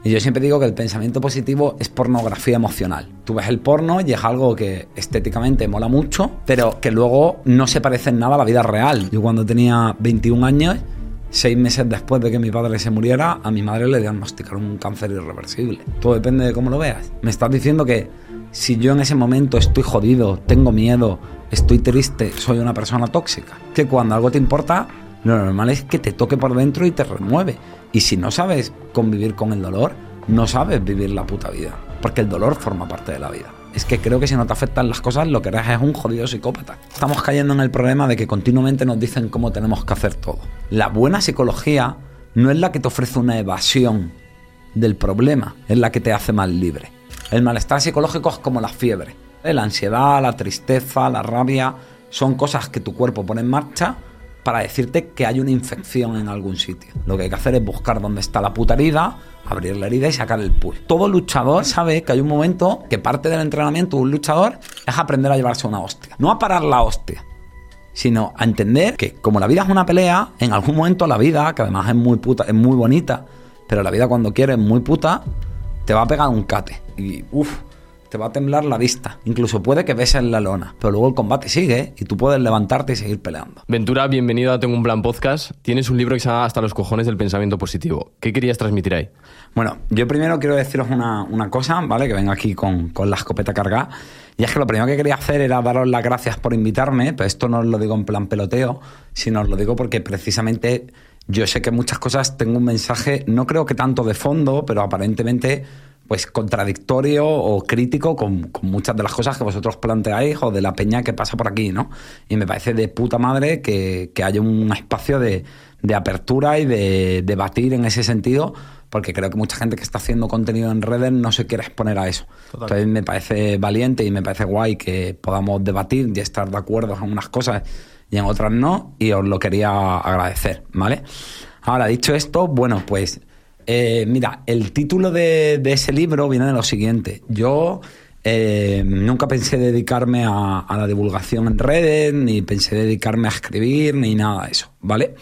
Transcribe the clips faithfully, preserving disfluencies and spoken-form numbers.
Y yo siempre digo que el pensamiento positivo es pornografía emocional. Tú ves el porno y es algo que estéticamente mola mucho, pero que luego no se parece en nada a la vida real. Yo cuando tenía veintiún años, seis meses después de que mi padre se muriera, a mi madre le diagnosticaron un cáncer irreversible. Todo depende de cómo lo veas. Me estás diciendo que si yo en ese momento estoy jodido, tengo miedo, estoy triste, soy una persona tóxica. Que cuando algo te importa, lo normal es que te toque por dentro y te remueve. Y si no sabes convivir con el dolor, no sabes vivir la puta vida. Porque el dolor forma parte de la vida. Es que creo que si no te afectan las cosas, lo que eres es un jodido psicópata. Estamos cayendo en el problema de que continuamente nos dicen cómo tenemos que hacer todo. La buena psicología no es la que te ofrece una evasión del problema, es la que te hace más libre. El malestar psicológico es como la fiebre. La ansiedad, la tristeza, la rabia, son cosas que tu cuerpo pone en marcha para decirte que hay una infección en algún sitio. Lo que hay que hacer es buscar dónde está la puta herida, abrir la herida y sacar el pus. Todo luchador sabe que hay un momento que parte del entrenamiento de un luchador es aprender a llevarse una hostia. No a parar la hostia, sino a entender que como la vida es una pelea, en algún momento la vida, que además es muy puta, es muy bonita, pero la vida cuando quiere es muy puta, te va a pegar un cate. Y uff, te va a temblar la vista. Incluso puede que beses la lona. Pero luego el combate sigue y tú puedes levantarte y seguir peleando. Ventura, bienvenido a Tengo un Plan Podcast. Tienes un libro que se llama Hasta los cojones del pensamiento positivo. ¿Qué querías transmitir ahí? Bueno, yo primero quiero deciros una, una cosa, ¿vale? Que vengo aquí con, con la escopeta cargada. Y es que lo primero que quería hacer era daros las gracias por invitarme. Pero esto no os lo digo en plan peloteo, sino os lo digo porque precisamente yo sé que muchas cosas tengo un mensaje, no creo que tanto de fondo, pero aparentemente pues contradictorio o crítico con, con muchas de las cosas que vosotros planteáis o de la peña que pasa por aquí, ¿no? Y me parece de puta madre que, que haya un espacio de, de apertura y de debatir en ese sentido, porque creo que mucha gente que está haciendo contenido en redes no se quiere exponer a eso. Total. Entonces me parece valiente y me parece guay que podamos debatir y estar de acuerdo en unas cosas y en otras no, y os lo quería agradecer, ¿vale? Ahora, dicho esto, bueno, pues Eh, mira, el título de, de ese libro viene de lo siguiente. Yo eh, nunca pensé dedicarme a, a la divulgación en redes, ni pensé dedicarme a escribir, ni nada de eso, ¿vale?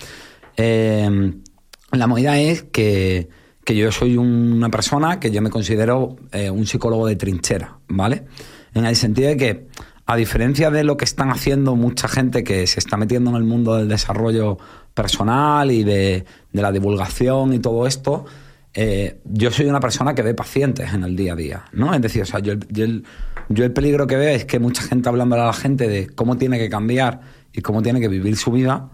Eh, la movida es que, que yo soy una persona que yo me considero eh, un psicólogo de trinchera, ¿vale? En el sentido de que, a diferencia de lo que están haciendo mucha gente que se está metiendo en el mundo del desarrollo personal y de, de la divulgación y todo esto, eh, yo soy una persona que ve pacientes en el día a día, ¿no? Es decir, o sea, yo, yo, el, yo el peligro que veo es que mucha gente hablándole a la gente de cómo tiene que cambiar y cómo tiene que vivir su vida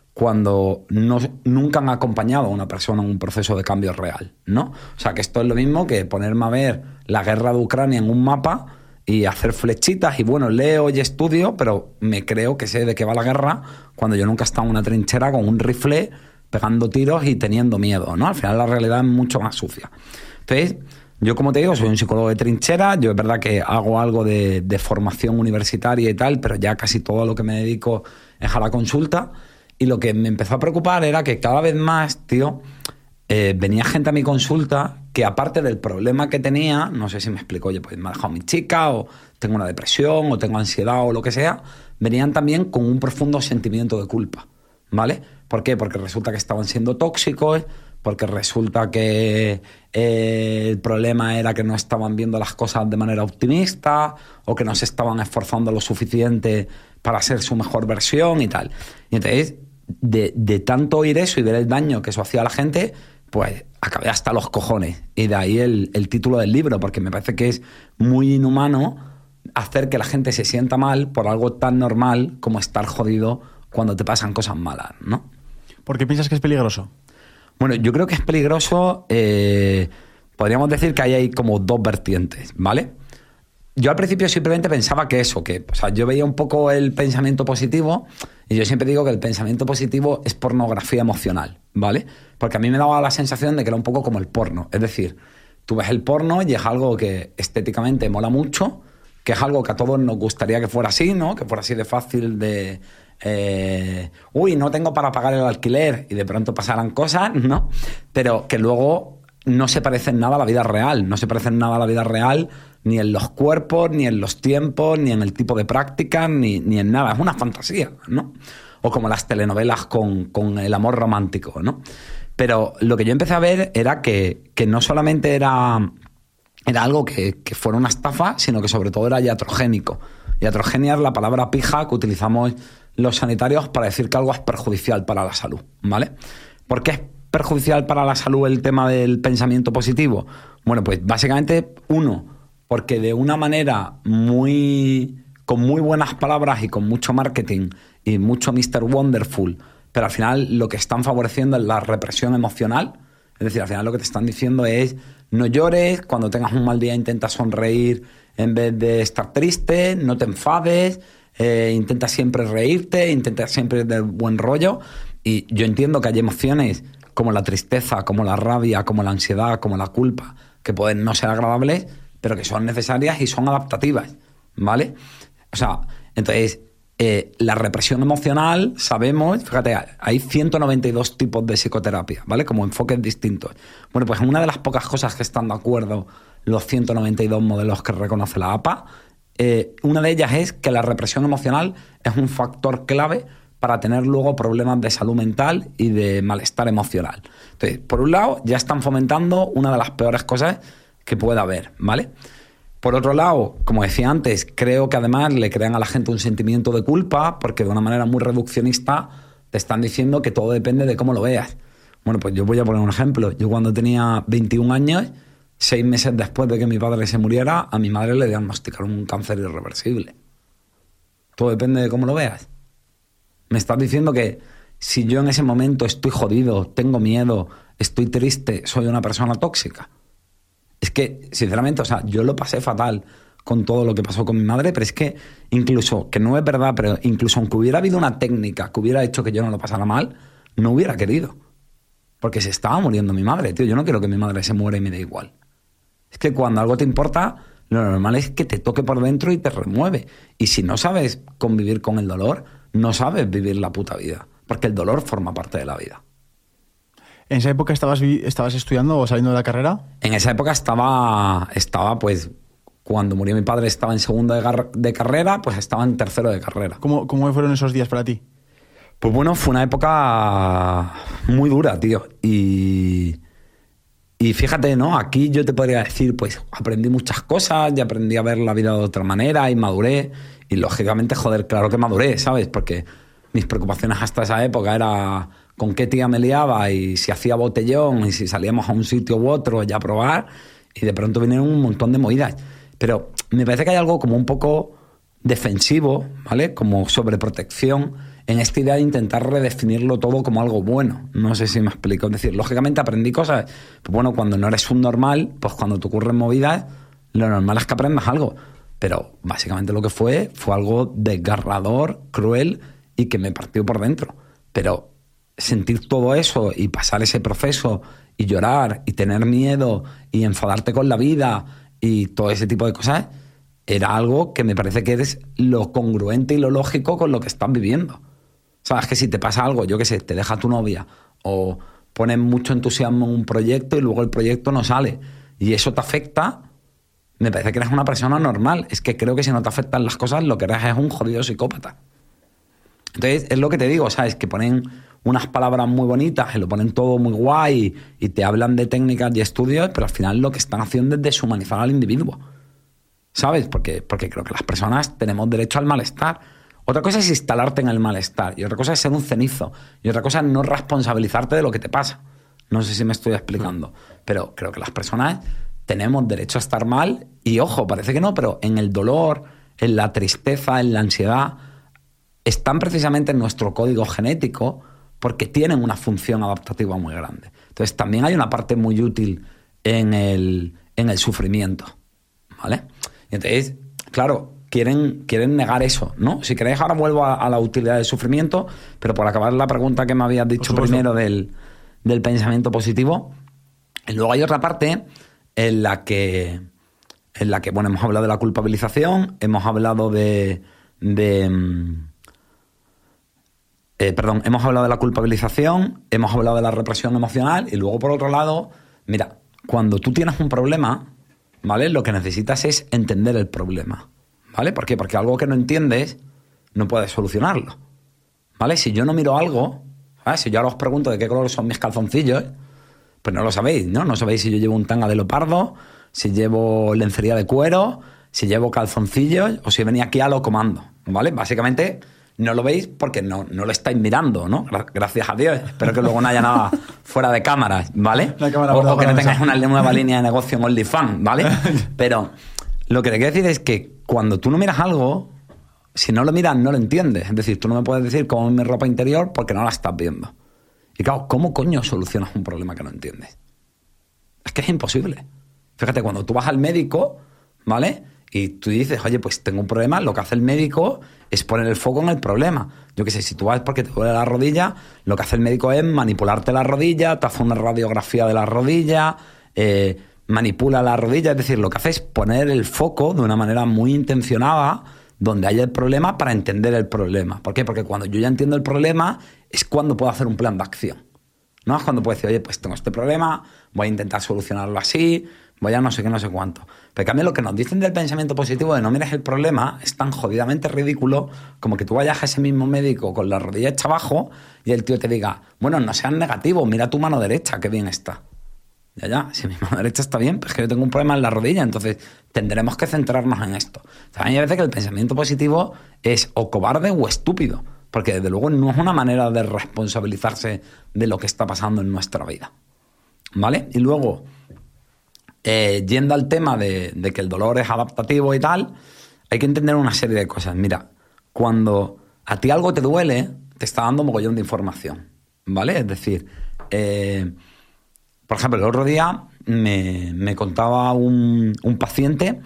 cuando no, nunca han acompañado a una persona en un proceso de cambio real, ¿no? O sea, que esto es lo mismo que ponerme a ver la guerra de Ucrania en un mapa y hacer flechitas y bueno, leo y estudio, pero me creo que sé de qué va la guerra cuando yo nunca he estado en una trinchera con un rifle pegando tiros y teniendo miedo, ¿no? Al final la realidad es mucho más sucia. Entonces, yo como te digo, soy un psicólogo de trinchera, yo es verdad que hago algo de, de formación universitaria y tal, pero ya casi todo lo que me dedico es a la consulta, y lo que me empezó a preocupar era que cada vez más, tío, eh, venía gente a mi consulta que aparte del problema que tenía, no sé si me explico, oye, pues me ha dejado mi chica, o tengo una depresión, o tengo ansiedad, o lo que sea, venían también con un profundo sentimiento de culpa, ¿vale? ¿Por qué? Porque resulta que estaban siendo tóxicos, porque resulta que eh, el problema era que no estaban viendo las cosas de manera optimista, o que no se estaban esforzando lo suficiente para ser su mejor versión y tal. Y entonces, de, de tanto oír eso y ver el daño que eso hacía a la gente, pues acabé hasta los cojones. Y de ahí el, el título del libro, porque me parece que es muy inhumano hacer que la gente se sienta mal por algo tan normal como estar jodido cuando te pasan cosas malas, ¿no? ¿Por qué piensas que es peligroso? Bueno, yo creo que es peligroso, eh, podríamos decir que ahí hay como dos vertientes, ¿vale? Yo al principio simplemente pensaba que eso, que o sea, yo veía un poco el pensamiento positivo, y yo siempre digo que el pensamiento positivo es pornografía emocional, ¿vale? Porque a mí me daba la sensación de que era un poco como el porno. Es decir, tú ves el porno y es algo que estéticamente mola mucho, que es algo que a todos nos gustaría que fuera así, ¿no? Que fuera así de fácil de... Eh, uy, no tengo para pagar el alquiler, y de pronto pasaran cosas, ¿no? Pero que luego no se parecen nada a la vida real, no se parecen nada a la vida real ni en los cuerpos, ni en los tiempos, ni en el tipo de prácticas, ni, ni en nada. Es una fantasía, ¿no? O como las telenovelas con, con el amor romántico, ¿no? Pero lo que yo empecé a ver era que, que no solamente era, era algo que, que fuera una estafa, sino que sobre todo era iatrogénico. Iatrogenia es la palabra pija que utilizamos los sanitarios para decir que algo es perjudicial para la salud, ¿vale? ¿Por qué es perjudicial para la salud el tema del pensamiento positivo? Bueno, pues básicamente, uno, porque de una manera muy... con muy buenas palabras y con mucho marketing y mucho mister Wonderful, pero al final lo que están favoreciendo es la represión emocional. Es decir, al final lo que te están diciendo es no llores, cuando tengas un mal día intenta sonreír en vez de estar triste, no te enfades, eh, intenta siempre reírte, intenta siempre ir de buen rollo. Y yo entiendo que hay emociones como la tristeza, como la rabia, como la ansiedad, como la culpa, que pueden no ser agradables, pero que son necesarias y son adaptativas, ¿vale? O sea, entonces, eh, la represión emocional, sabemos, fíjate, hay ciento noventa y dos tipos de psicoterapia, ¿vale? Como enfoques distintos. Bueno, pues una de las pocas cosas que están de acuerdo los ciento noventa y dos modelos que reconoce la A P A, eh, una de ellas es que la represión emocional es un factor clave para tener luego problemas de salud mental y de malestar emocional. Entonces, por un lado, ya están fomentando una de las peores cosas que pueda haber, ¿vale? Por otro lado, como decía antes, creo que además le crean a la gente un sentimiento de culpa porque de una manera muy reduccionista te están diciendo que todo depende de cómo lo veas. Bueno, pues yo voy a poner un ejemplo. Yo cuando tenía veintiún años, seis meses después de que mi padre se muriera, a mi madre le diagnosticaron un cáncer irreversible. Todo depende de cómo lo veas. Me estás diciendo que si yo en ese momento estoy jodido, tengo miedo, estoy triste, soy una persona tóxica. Es que, sinceramente, o sea, yo lo pasé fatal con todo lo que pasó con mi madre, pero es que incluso, que no es verdad, pero incluso aunque hubiera habido una técnica que hubiera hecho que yo no lo pasara mal, no hubiera querido. Porque se estaba muriendo mi madre, tío. Yo no quiero que mi madre se muera y me dé igual. Es que cuando algo te importa, lo normal es que te toque por dentro y te remueve. Y si no sabes convivir con el dolor, no sabes vivir la puta vida. Porque el dolor forma parte de la vida. ¿En esa época estabas, estabas estudiando o saliendo de la carrera? En esa época estaba, estaba, pues, cuando murió mi padre estaba en segundo de, gar- de carrera, pues estaba en tercero de carrera. ¿Cómo, ¿Cómo fueron esos días para ti? Pues bueno, fue una época muy dura, tío. Y, y fíjate, ¿no? Aquí yo te podría decir, pues, aprendí muchas cosas y aprendí a ver la vida de otra manera y maduré. Y lógicamente, joder, claro que maduré, ¿sabes? Porque mis preocupaciones hasta esa época era con qué tía me liaba y si hacía botellón y si salíamos a un sitio u otro ya a probar, y de pronto vinieron un montón de movidas. Pero me parece que hay algo como un poco defensivo, ¿vale? Como sobreprotección en esta idea de intentar redefinirlo todo como algo bueno. No sé si me explico. Es decir, lógicamente aprendí cosas. Pues bueno, cuando no eres un normal, pues cuando te ocurren movidas, lo normal es que aprendas algo. Pero básicamente lo que fue, fue algo desgarrador, cruel y que me partió por dentro. Pero sentir todo eso y pasar ese proceso y llorar y tener miedo y enfadarte con la vida y todo ese tipo de cosas era algo que me parece que es lo congruente y lo lógico con lo que estás viviendo. Sabes que si te pasa algo, yo qué sé, te deja tu novia o pones mucho entusiasmo en un proyecto y luego el proyecto no sale y eso te afecta, me parece que eres una persona normal. Es que creo que si no te afectan las cosas, lo que eres es un jodido psicópata. Entonces, es lo que te digo, ¿sabes? Que ponen unas palabras muy bonitas y lo ponen todo muy guay y te hablan de técnicas y estudios, pero al final lo que están haciendo es deshumanizar al individuo, ¿sabes? Porque, porque creo que las personas tenemos derecho al malestar. Otra cosa es instalarte en el malestar y otra cosa es ser un cenizo y otra cosa es no responsabilizarte de lo que te pasa. No sé si me estoy explicando, pero creo que las personas tenemos derecho a estar mal y, ojo, parece que no, pero en el dolor, en la tristeza, en la ansiedad, están precisamente en nuestro código genético porque tienen una función adaptativa muy grande. Entonces, también hay una parte muy útil en el, en el sufrimiento, ¿vale? Y entonces, claro, quieren, quieren negar eso, ¿no? Si queréis, ahora vuelvo a, a la utilidad del sufrimiento, pero por acabar la pregunta que me habías dicho primero del, del pensamiento positivo. Y luego hay otra parte en la que, en la que, bueno, hemos hablado de la culpabilización, hemos hablado de... de Eh, perdón, hemos hablado de la culpabilización, hemos hablado de la represión emocional y luego, por otro lado, mira, cuando tú tienes un problema, ¿vale? Lo que necesitas es entender el problema, ¿vale? ¿Por qué? Porque algo que no entiendes no puedes solucionarlo, ¿vale? Si yo no miro algo, ¿Vale? Si yo ahora os pregunto de qué color son mis calzoncillos, pues no lo sabéis, ¿no? No sabéis si yo llevo un tanga de leopardo, si llevo lencería de cuero, si llevo calzoncillos o si venía aquí a lo comando, ¿vale? Básicamente no lo veis porque no, no lo estáis mirando, ¿no? Gracias a Dios. Espero que luego no haya nada fuera de cámaras, ¿vale? Cámara o, o que no tengáis mesa. una nueva línea de negocio en OnlyFans, ¿vale? Pero lo que te quiero decir es que cuando tú no miras algo, si no lo miras, no lo entiendes. Es decir, tú no me puedes decir cómo es mi ropa interior porque no la estás viendo. Y claro, ¿cómo coño solucionas un problema que no entiendes? Es que es imposible. Fíjate, cuando tú vas al médico, ¿vale? Y tú dices, oye, pues tengo un problema, lo que hace el médico es poner el foco en el problema. Yo qué sé, si tú vas porque te duele la rodilla, lo que hace el médico es manipularte la rodilla, te hace una radiografía de la rodilla, eh, manipula la rodilla, es decir, lo que hace es poner el foco de una manera muy intencionada donde haya el problema para entender el problema. ¿Por qué? Porque cuando yo ya entiendo el problema es cuando puedo hacer un plan de acción. ¿No? Es cuando puedo decir, oye, pues tengo este problema, voy a intentar solucionarlo así, voy a no sé qué, no sé cuánto. Pero en cambio lo que nos dicen del pensamiento positivo de no mires el problema es tan jodidamente ridículo como que tú vayas a ese mismo médico con la rodilla hecha abajo y el tío te diga, bueno, no seas negativo, mira tu mano derecha, qué bien está. Ya, ya, si mi mano derecha está bien, pues que yo tengo un problema en la rodilla, entonces tendremos que centrarnos en esto. O sea, a mí me parece que el pensamiento positivo es o cobarde o estúpido, porque desde luego no es una manera de responsabilizarse de lo que está pasando en nuestra vida. ¿Vale? Y luego, eh, yendo al tema de, de que el dolor es adaptativo y tal, hay que entender una serie de cosas. Mira, cuando a ti algo te duele, te está dando mogollón de información, ¿vale? Es decir, eh, por ejemplo, el otro día me, me contaba un, un paciente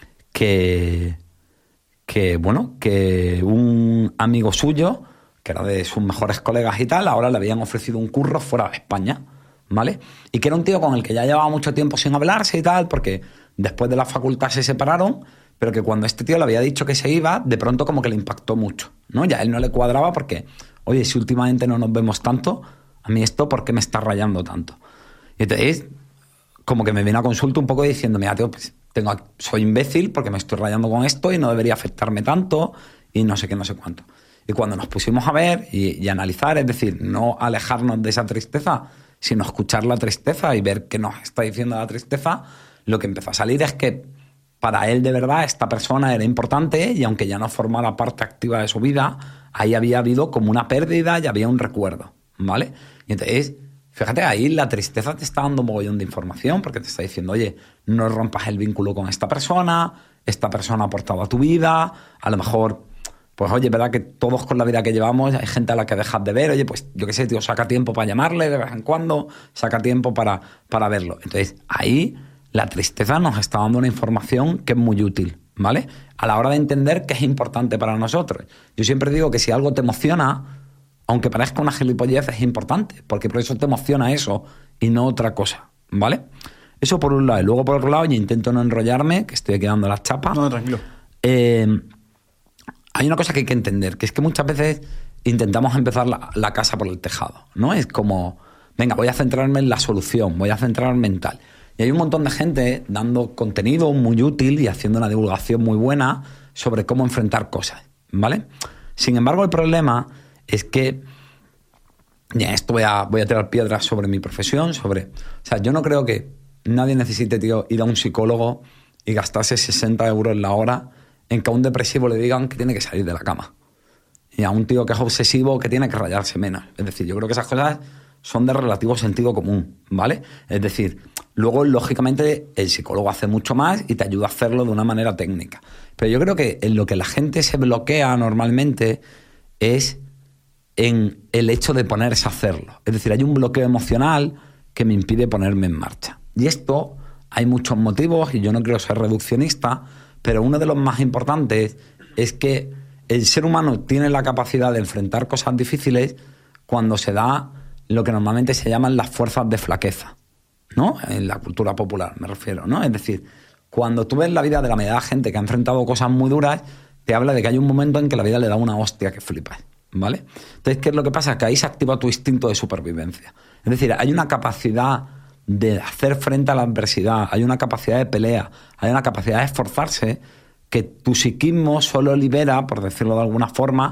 que, que, bueno, que un amigo suyo, que era de sus mejores colegas y tal, ahora le habían ofrecido un curro fuera de España, ¿vale? Y que era un tío con el que ya llevaba mucho tiempo sin hablarse y tal, porque después de la facultad se separaron, pero que cuando este tío le había dicho que se iba, de pronto como que le impactó mucho, ¿no? Ya a él no le cuadraba porque, oye, si últimamente no nos vemos tanto, a mí esto, ¿por qué me está rayando tanto? Y entonces, como que me vino a consulta un poco diciendo, mira, tío, pues tengo, soy imbécil porque me estoy rayando con esto y no debería afectarme tanto y no sé qué, no sé cuánto. Y cuando nos pusimos a ver y, y analizar, es decir, no alejarnos de esa tristeza, sino escuchar la tristeza y ver qué nos está diciendo la tristeza, lo que empezó a salir es que para él de verdad esta persona era importante y aunque ya no formara parte activa de su vida, ahí había habido como una pérdida y había un recuerdo, ¿vale? Y entonces, fíjate, ahí la tristeza te está dando un mogollón de información porque te está diciendo, oye, no rompas el vínculo con esta persona, esta persona ha aportado a tu vida, a lo mejor, pues oye, verdad que todos con la vida que llevamos hay gente a la que dejas de ver, oye, pues yo qué sé, tío, saca tiempo para llamarle de vez en cuando, saca tiempo para, para verlo. Entonces, ahí la tristeza nos está dando una información que es muy útil, ¿vale? A la hora de entender qué es importante para nosotros. Yo siempre digo que si algo te emociona, aunque parezca una gilipollez, es importante, porque por eso te emociona eso y no otra cosa, ¿vale? Eso por un lado. Y luego por otro lado, yo intento no enrollarme, que estoy aquí dando las chapas. No, tranquilo. Eh, hay una cosa que hay que entender, que es que muchas veces intentamos empezar la, la casa por el tejado, ¿no? Es como, venga, voy a centrarme en la solución, voy a centrarme en tal. Y hay un montón de gente dando contenido muy útil y haciendo una divulgación muy buena sobre cómo enfrentar cosas, ¿vale? Sin embargo, el problema es que, ya esto voy a, voy a tirar piedras sobre mi profesión, sobre... O sea, yo no creo que nadie necesite, tío, ir a un psicólogo y gastarse sesenta euros la hora en que a un depresivo le digan que tiene que salir de la cama. Y a un tío que es obsesivo que tiene que rayarse menos. Es decir, yo creo que esas cosas son de relativo sentido común, ¿vale? Es decir, luego, lógicamente, el psicólogo hace mucho más y te ayuda a hacerlo de una manera técnica. Pero yo creo que en lo que la gente se bloquea normalmente es en el hecho de ponerse a hacerlo. Es decir, hay un bloqueo emocional que me impide ponerme en marcha. Y esto, hay muchos motivos y yo no quiero ser reduccionista, pero uno de los más importantes es que el ser humano tiene la capacidad de enfrentar cosas difíciles cuando se da lo que normalmente se llaman las fuerzas de flaqueza, ¿no? En la cultura popular me refiero, ¿no? Es decir, cuando tú ves la vida de la mayoría de la gente que ha enfrentado cosas muy duras, te habla de que hay un momento en que la vida le da una hostia que flipas, ¿vale? Entonces, ¿qué es lo que pasa? Que ahí se activa tu instinto de supervivencia. Es decir, hay una capacidad de hacer frente a la adversidad, hay una capacidad de pelea, hay una capacidad de esforzarse que tu psiquismo solo libera, por decirlo de alguna forma,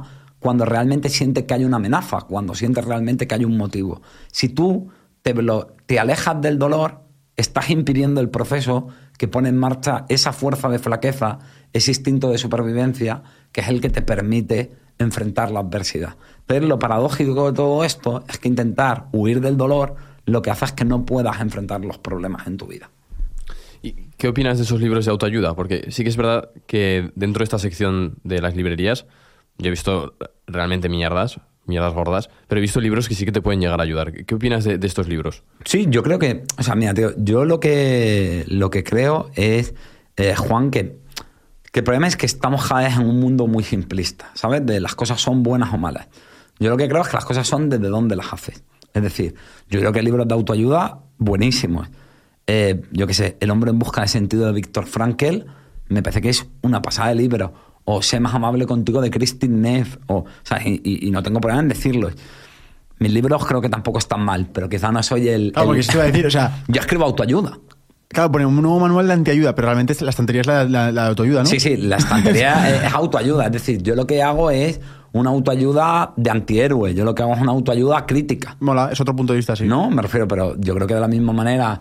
cuando realmente sientes que hay una amenaza, cuando sientes realmente que hay un motivo. Si tú te, blo- te alejas del dolor, estás impidiendo el proceso que pone en marcha esa fuerza de flaqueza, ese instinto de supervivencia, que es el que te permite enfrentar la adversidad. Pero lo paradójico de todo esto es que intentar huir del dolor lo que hace es que no puedas enfrentar los problemas en tu vida. ¿Y qué opinas de esos libros de autoayuda? Porque sí que es verdad que dentro de esta sección de las librerías yo he visto realmente mierdas, mierdas gordas, pero he visto libros que sí que te pueden llegar a ayudar. ¿Qué opinas de, de estos libros? Sí, yo creo que... O sea, mira, tío, yo lo que, lo que creo es, eh, Juan, que, que el problema es que estamos cada vez en un mundo muy simplista, ¿sabes? De las cosas son buenas o malas. Yo lo que creo es que las cosas son desde dónde las haces. Es decir, yo creo que hay libros de autoayuda buenísimos. Eh, yo qué sé, El hombre en busca de sentido de Viktor Frankl, me parece que es una pasada de libro. O Sé más amable contigo de Kristin Neff. O, o sea, y, y no tengo problema en decirlo. Mis libros creo que tampoco están mal, pero quizá no soy el... Claro, el... porque eso te iba a decir, o sea... Yo escribo autoayuda. Claro, ponen un nuevo manual de antiayuda, pero realmente la estantería es la, la, la de autoayuda, ¿no? Sí, sí, la estantería es autoayuda. Es decir, yo lo que hago es una autoayuda de antihéroe. Yo lo que hago es una autoayuda crítica. Mola, es otro punto de vista, sí. No, me refiero, pero yo creo que de la misma manera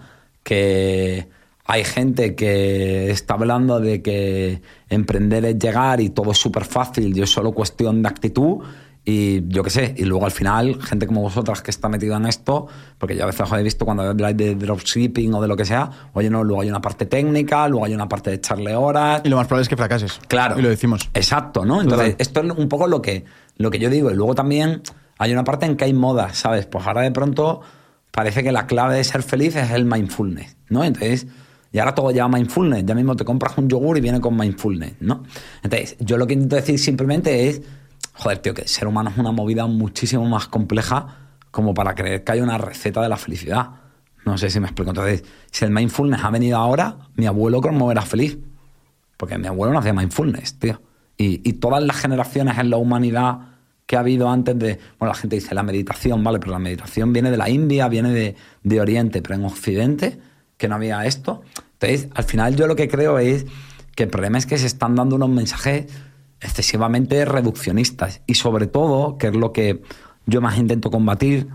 que hay gente que está hablando de que emprender es llegar y todo es súper fácil y es solo cuestión de actitud, y yo qué sé, y luego al final gente como vosotras que está metida en esto, porque yo a veces os he visto cuando habláis de dropshipping o de lo que sea, oye, no, luego hay una parte técnica, luego hay una parte de echarle horas. Y lo más probable es que fracases. Claro. Y lo decimos. Exacto, ¿no? Entonces, Total. esto es un poco lo que, lo que yo digo. Y luego también hay una parte en que hay modas, ¿sabes? Pues ahora de pronto parece que la clave de ser feliz es el mindfulness, ¿no? Entonces, y ahora todo lleva mindfulness. Ya mismo te compras un yogur y viene con mindfulness, ¿no? Entonces, yo lo que intento decir simplemente es, joder, tío, que el ser humano es una movida muchísimo más compleja como para creer que hay una receta de la felicidad. No sé si me explico. Entonces, si el mindfulness ha venido ahora, mi abuelo cómo era feliz. Porque mi abuelo no hacía mindfulness, tío. Y, y todas las generaciones en la humanidad que ha habido antes de... Bueno, la gente dice la meditación, ¿vale? Pero la meditación viene de la India, viene de, de Oriente, pero en Occidente, que no había esto. Entonces, al final yo lo que creo es que el problema es que se están dando unos mensajes excesivamente reduccionistas. Y sobre todo, que es lo que yo más intento combatir,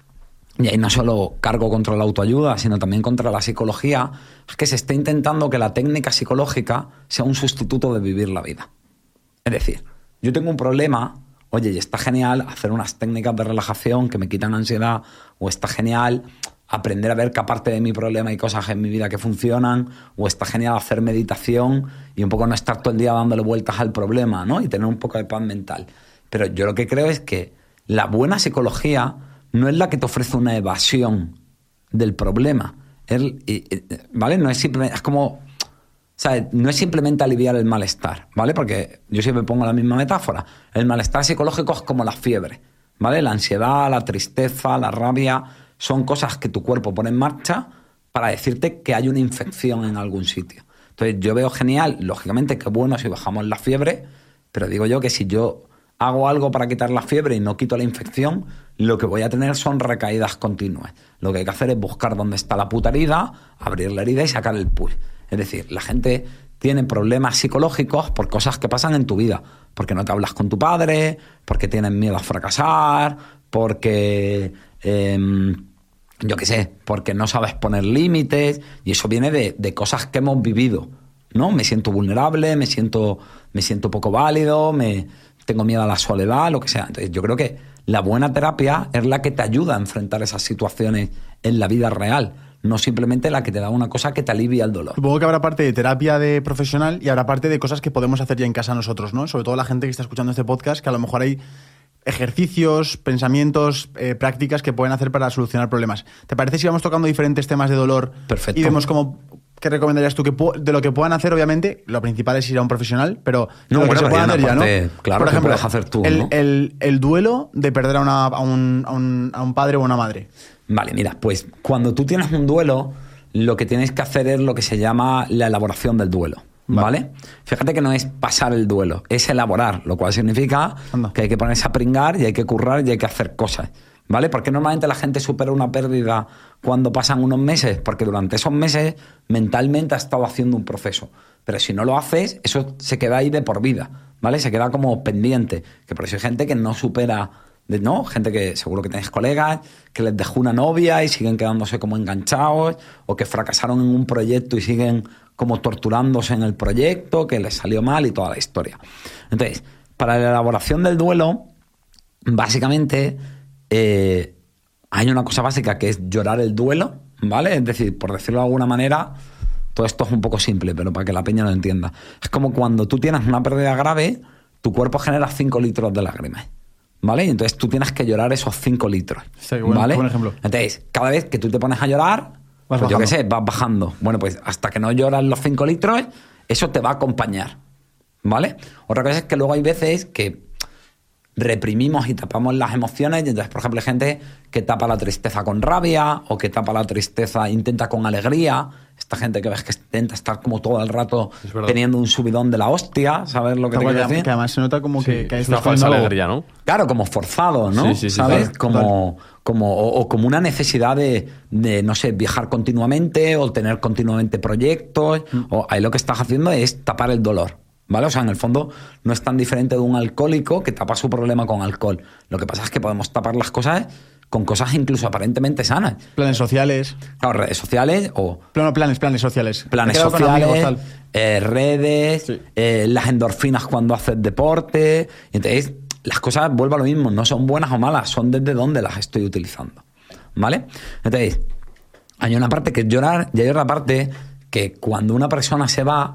y ahí no solo cargo contra la autoayuda, sino también contra la psicología, es que se está intentando que la técnica psicológica sea un sustituto de vivir la vida. Es decir, yo tengo un problema, oye, y está genial hacer unas técnicas de relajación que me quitan ansiedad, o está genial aprender a ver que aparte de mi problema hay cosas en mi vida que funcionan, o está genial hacer meditación y un poco no estar todo el día dándole vueltas al problema, ¿no? Y tener un poco de paz mental. Pero yo lo que creo es que la buena psicología no es la que te ofrece una evasión del problema. Es, ¿vale? No es simplemente... Es como... ¿Sabes? No es simplemente aliviar el malestar, ¿vale? Porque yo siempre pongo la misma metáfora. El malestar psicológico es como la fiebre, ¿vale? La ansiedad, la tristeza, la rabia... son cosas que tu cuerpo pone en marcha para decirte que hay una infección en algún sitio. Entonces yo veo genial, lógicamente, que bueno si bajamos la fiebre, pero digo yo que si yo hago algo para quitar la fiebre y no quito la infección, lo que voy a tener son recaídas continuas. Lo que hay que hacer es buscar dónde está la puta herida, abrir la herida y sacar el pus. Es decir, la gente tiene problemas psicológicos por cosas que pasan en tu vida. Porque no te hablas con tu padre, porque tienes miedo a fracasar, porque... Eh, yo qué sé, porque no sabes poner límites, y eso viene de, de cosas que hemos vivido, ¿no? Me siento vulnerable, me siento, me siento poco válido, me tengo miedo a la soledad, lo que sea. Entonces yo creo que la buena terapia es la que te ayuda a enfrentar esas situaciones en la vida real, no simplemente la que te da una cosa que te alivia el dolor. Supongo que habrá parte de terapia de profesional y habrá parte de cosas que podemos hacer ya en casa nosotros, ¿no? Sobre todo la gente que está escuchando este podcast, que a lo mejor hay ejercicios, pensamientos, eh, prácticas que pueden hacer para solucionar problemas. ¿Te parece si vamos tocando diferentes temas de dolor? Perfecto. Y vemos cómo, qué recomendarías tú que de lo que puedan hacer? Obviamente, lo principal es ir a un profesional, pero de no, lo bueno, que se puede hacer ya, ¿no? Claro, por ejemplo, que puedes hacer tú, el, ¿no? el, el duelo de perder a, una, a, un, a, un, a un padre o una madre. Vale, mira, pues cuando tú tienes un duelo, lo que tienes que hacer es lo que se llama la elaboración del duelo. ¿Vale? ¿Vale? Fíjate que no es pasar el duelo, es elaborar, lo cual significa Anda. que hay que ponerse a pringar y hay que currar y hay que hacer cosas, ¿Vale? ¿Por qué normalmente la gente supera una pérdida cuando pasan unos meses? Porque durante esos meses mentalmente has estado haciendo un proceso. Pero si no lo haces, eso se queda ahí de por vida, ¿vale? Se queda como pendiente. Que por eso hay gente que no supera, de, ¿no? Gente que seguro que tenéis colegas, que les dejó una novia y siguen quedándose como enganchados, o que fracasaron en un proyecto y siguen como torturándose en el proyecto, que les salió mal y toda la historia. Entonces, para la elaboración del duelo, básicamente... Eh, hay una cosa básica que es llorar el duelo, ¿vale? Es decir, por decirlo de alguna manera, todo esto es un poco simple, pero para que la peña lo entienda. Es como cuando tú tienes una pérdida grave, tu cuerpo genera cinco litros de lágrimas, ¿vale? Y entonces tú tienes que llorar esos cinco litros, sí, bueno, ¿vale? buen ejemplo. Entonces, cada vez que tú te pones a llorar, vas pues yo bajando. qué sé, vas bajando. Bueno, pues hasta que no lloras los cinco litros, eso te va a acompañar, ¿vale? Otra cosa es que luego hay veces que reprimimos y tapamos las emociones y entonces, por ejemplo, hay gente que tapa la tristeza con rabia o que tapa la tristeza, intenta con alegría. Esta gente que ves que intenta estar como todo el rato teniendo un subidón de la hostia, ¿sabes lo que Claro, te quiero que, decir? que además se nota como Sí, que, que es una estás falsa haciendo algo. alegría, ¿no? Claro, como forzado, ¿no? Sí, sí, sí, ¿sabes? claro, como, como, o, o como una necesidad de, de, no sé, viajar continuamente o tener continuamente proyectos. Mm. O ahí lo que estás haciendo es tapar el dolor. ¿Vale? O sea, en el fondo no es tan diferente de un alcohólico que tapa su problema con alcohol. Lo que pasa es que podemos tapar las cosas con cosas incluso aparentemente sanas. Planes sociales. Claro, redes sociales o... Plano, planes, planes sociales. Planes He quedado con sociales, amigos, tal. eh, redes, Sí. eh, las endorfinas cuando haces deporte. Entonces, las cosas, vuelvo a lo mismo, no son buenas o malas, son desde dónde las estoy utilizando. ¿Vale? Entonces, hay una parte que es llorar y hay otra parte que cuando una persona se va...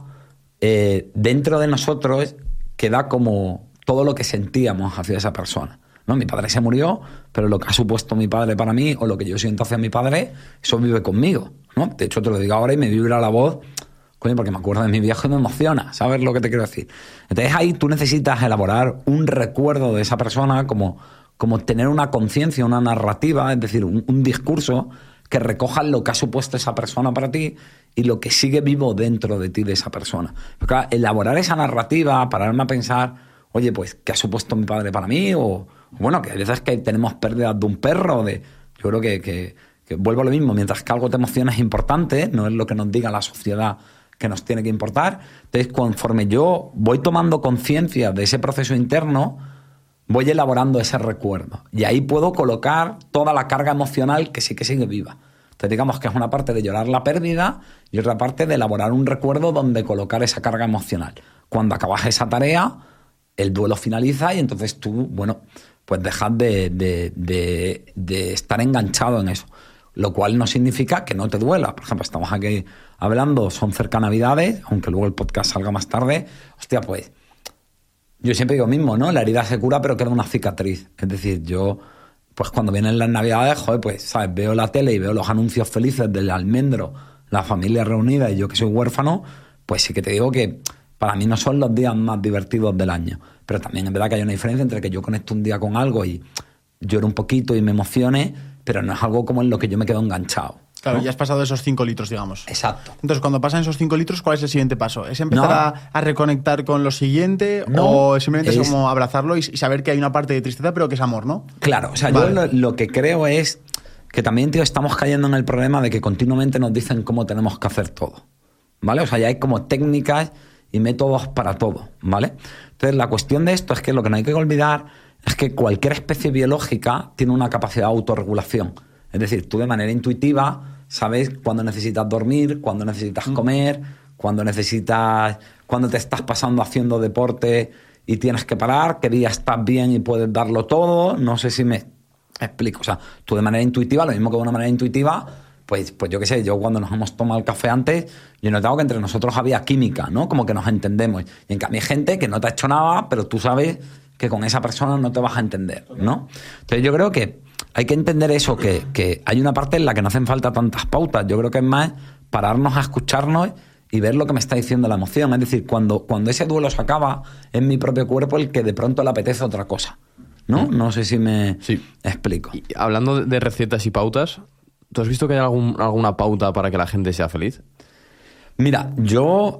Eh, dentro de nosotros queda como todo lo que sentíamos hacia esa persona, ¿no? Mi padre se murió, pero lo que ha supuesto mi padre para mí o lo que yo siento hacia mi padre, eso vive conmigo, ¿no? De hecho, te lo digo ahora y me vibra la voz, coño, porque me acuerdo de mi viejo y me emociona, ¿sabes lo que te quiero decir? Entonces ahí tú necesitas elaborar un recuerdo de esa persona, como, como tener una conciencia, una narrativa, es decir, un, un discurso que recoja lo que ha supuesto esa persona para ti y lo que sigue vivo dentro de ti de esa persona. Pero claro, elaborar esa narrativa, pararme a pensar, oye, pues, ¿qué ha supuesto mi padre para mí? O, bueno, que hay veces que tenemos pérdidas de un perro, de, yo creo que, que, que vuelvo a lo mismo, mientras que algo te emociona es importante, no es lo que nos diga la sociedad que nos tiene que importar. Entonces, conforme yo voy tomando conciencia de ese proceso interno, voy elaborando ese recuerdo. Y ahí puedo colocar toda la carga emocional que sí que sigue viva. Entonces digamos que es una parte de llorar la pérdida y otra parte de elaborar un recuerdo donde colocar esa carga emocional. Cuando acabas esa tarea, el duelo finaliza y entonces tú, bueno, pues dejas de, de, de, de estar enganchado en eso. Lo cual no significa que no te duela. Por ejemplo, estamos aquí hablando, son cerca Navidades, aunque luego el podcast salga más tarde. Hostia, pues... Yo siempre digo mismo, ¿no? La herida se cura, pero queda una cicatriz. Es decir, yo, pues cuando vienen las Navidades, joder, pues, ¿sabes? Veo la tele y veo los anuncios felices del almendro, la familia reunida y yo que soy huérfano, pues sí que te digo que para mí no son los días más divertidos del año. Pero también es verdad que hay una diferencia entre que yo conecto un día con algo y lloro un poquito y me emocione, pero no es algo como en lo que yo me quedo enganchado. Claro, ¿no? ya has pasado esos cinco litros, digamos. Exacto. Entonces, cuando pasan esos cinco litros, ¿cuál es el siguiente paso? ¿Es empezar No. a, a reconectar con lo siguiente? No. ¿O simplemente es Es- como abrazarlo y, y saber que hay una parte de tristeza, pero que es amor, ¿no? Claro, o sea, Vale. yo lo, lo que creo es que también, tío, estamos cayendo en el problema de que continuamente nos dicen cómo tenemos que hacer todo, ¿vale? O sea, ya hay como técnicas y métodos para todo, ¿vale? Entonces, la cuestión de esto es que lo que no hay que olvidar es que cualquier especie biológica tiene una capacidad de autorregulación. Es decir, tú de manera intuitiva sabes cuándo necesitas dormir, cuándo necesitas comer, cuándo necesitas, cuándo te estás pasando haciendo deporte y tienes que parar, qué día estás bien y puedes darlo todo. No sé si me explico. O sea, tú de manera intuitiva, lo mismo que de una manera intuitiva, pues, pues yo qué sé, yo cuando nos hemos tomado el café antes, yo he notado que entre nosotros había química, ¿no? Como que nos entendemos. Y en cambio hay gente que no te ha hecho nada, pero tú sabes que con esa persona no te vas a entender, ¿no? Entonces yo creo que hay que entender eso, que, que hay una parte en la que no hacen falta tantas pautas. Yo creo que es más pararnos a escucharnos y ver lo que me está diciendo la emoción. Es decir, cuando, cuando ese duelo se acaba, es mi propio cuerpo el que de pronto le apetece otra cosa, ¿no? No sé si me Sí. explico. Y hablando de- de recetas y pautas, ¿tú has visto que hay algún, alguna pauta para que la gente sea feliz? Mira, yo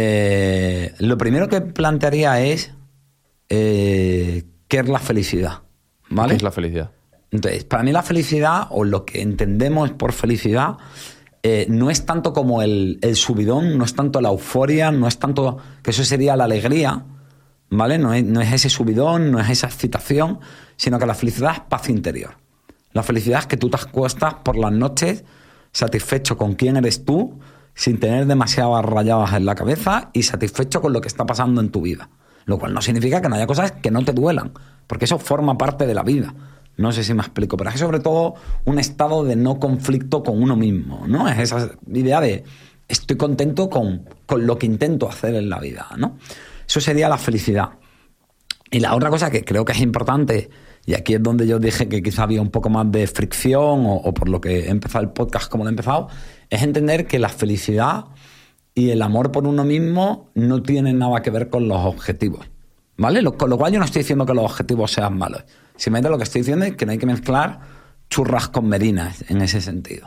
eh, lo primero que plantearía es eh, ¿qué es la felicidad? ¿Vale? ¿Qué es la felicidad? Entonces, para mí la felicidad, o lo que entendemos por felicidad, eh, no es tanto como el, el subidón, no es tanto la euforia, no es tanto, que eso sería la alegría, ¿vale? No es, no es ese subidón, no es esa excitación, sino que la felicidad es paz interior. La felicidad es que tú te acuestas por las noches satisfecho con quién eres tú, sin tener demasiadas rayadas en la cabeza y satisfecho con lo que está pasando en tu vida. Lo cual no significa que no haya cosas que no te duelan, porque eso forma parte de la vida. No sé si me explico, pero es sobre todo un estado de no conflicto con uno mismo, ¿no? Es esa idea de estoy contento con, con lo que intento hacer en la vida, ¿no? Eso sería la felicidad. Y la otra cosa que creo que es importante, y aquí es donde yo dije que quizá había un poco más de fricción, o, o por lo que he empezado el podcast como lo he empezado, es entender que la felicidad y el amor por uno mismo no tienen nada que ver con los objetivos, ¿vale? Lo, con lo cual yo no estoy diciendo que los objetivos sean malos. Simplemente lo que estoy diciendo es que no hay que mezclar churras con merinas en ese sentido.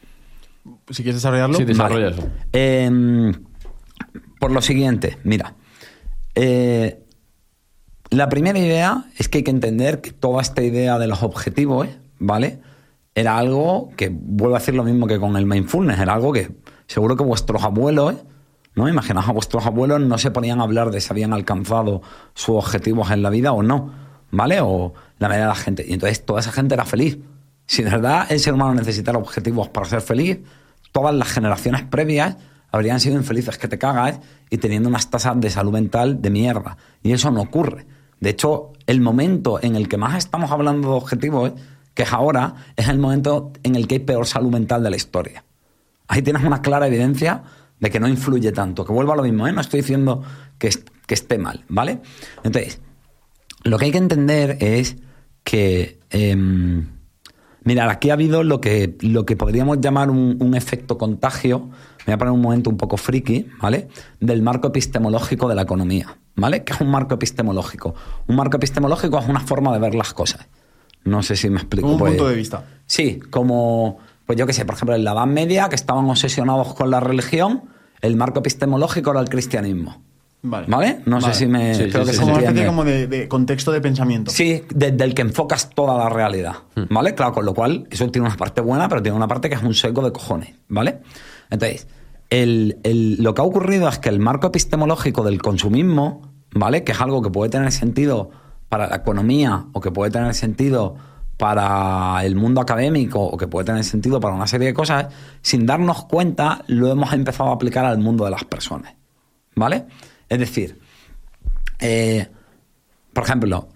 Si quieres desarrollarlo. Sí, desarrolla Vale. eso. Eh, por lo siguiente, mira. Eh, la primera idea es que hay que entender que toda esta idea de los objetivos, ¿vale? Era algo que, vuelvo a decir lo mismo que con el mindfulness, era algo que seguro que vuestros abuelos, ¿no? Imaginaos a vuestros abuelos no se ponían a hablar de si habían alcanzado sus objetivos en la vida o no, ¿vale? O la mayoría de la gente. Y entonces toda esa gente era feliz. Si de verdad el ser humano necesitara objetivos para ser feliz, todas las generaciones previas habrían sido infelices que te cagas y teniendo unas tasas de salud mental de mierda. Y eso no ocurre. De hecho, el momento en el que más estamos hablando de objetivos, que es ahora, es el momento en el que hay peor salud mental de la historia. Ahí tienes una clara evidencia de que no influye tanto. Que vuelva a lo mismo, ¿eh? No estoy diciendo que, que esté mal, ¿vale? Entonces, lo que hay que entender es que... Eh, mirad, aquí ha habido lo que, lo que podríamos llamar un, un efecto contagio, me voy a poner un momento un poco friki, ¿vale? Del marco epistemológico de la economía, ¿vale? ¿Qué es un marco epistemológico? Un marco epistemológico es una forma de ver las cosas. No sé si me explico. Como un pues, punto de vista. Sí, como, pues yo qué sé, por ejemplo, en la Edad Media, que estaban obsesionados con la religión, el marco epistemológico era el cristianismo. Vale. ¿Vale? No Vale. sé si me... Sí, creo sí, que sí, se Como una entiende. especie como de, de contexto de pensamiento. Sí, desde el que enfocas toda la realidad, ¿vale? Claro, con lo cual eso tiene una parte buena, pero tiene una parte que es un seco de cojones, ¿vale? Entonces, el, el, lo que ha ocurrido es que el marco epistemológico del consumismo, ¿vale? Que es algo que puede tener sentido para la economía o que puede tener sentido para el mundo académico o que puede tener sentido para una serie de cosas, sin darnos cuenta lo hemos empezado a aplicar al mundo de las personas, ¿vale? Es decir... Eh, por ejemplo,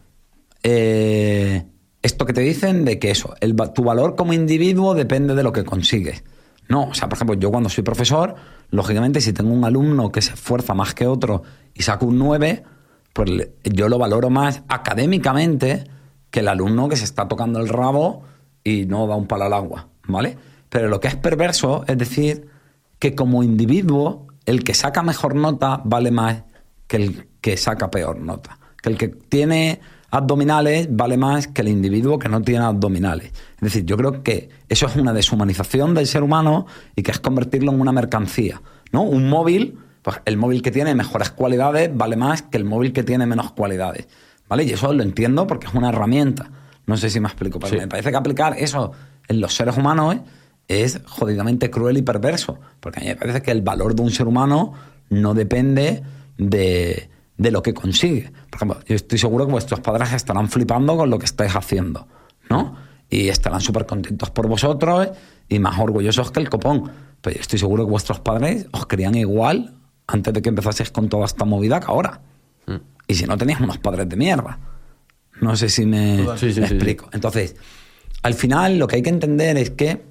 eh, esto que te dicen de que eso, el, tu valor como individuo depende de lo que consigues. No, o sea, por ejemplo, yo cuando soy profesor, lógicamente si tengo un alumno que se esfuerza más que otro y saca un nueve, pues yo lo valoro más académicamente que el alumno que se está tocando el rabo y no da un palo al agua, ¿vale? Pero lo que es perverso es decir que como individuo el que saca mejor nota vale más que el que saca peor nota. Que el que tiene abdominales vale más que el individuo que no tiene abdominales. Es decir, yo creo que eso es una deshumanización del ser humano y que es convertirlo en una mercancía, ¿no? Un móvil, pues el móvil que tiene mejores cualidades vale más que el móvil que tiene menos cualidades, ¿vale? Y eso lo entiendo porque es una herramienta. No sé si me explico, pero sí. Me parece que aplicar eso en los seres humanos es jodidamente cruel y perverso, porque a mí me parece que el valor de un ser humano no depende de, de lo que consigue. Por ejemplo, yo estoy seguro que vuestros padres estarán flipando con lo que estáis haciendo, ¿no? Y estarán súper contentos por vosotros y más orgullosos que el copón. Pero yo estoy seguro que vuestros padres os querían igual antes de que empezaseis con toda esta movida que ahora. Mm. Y si no, tenéis unos padres de mierda. No sé si me, sí, sí, me sí, explico. Sí. Entonces, al final lo que hay que entender es que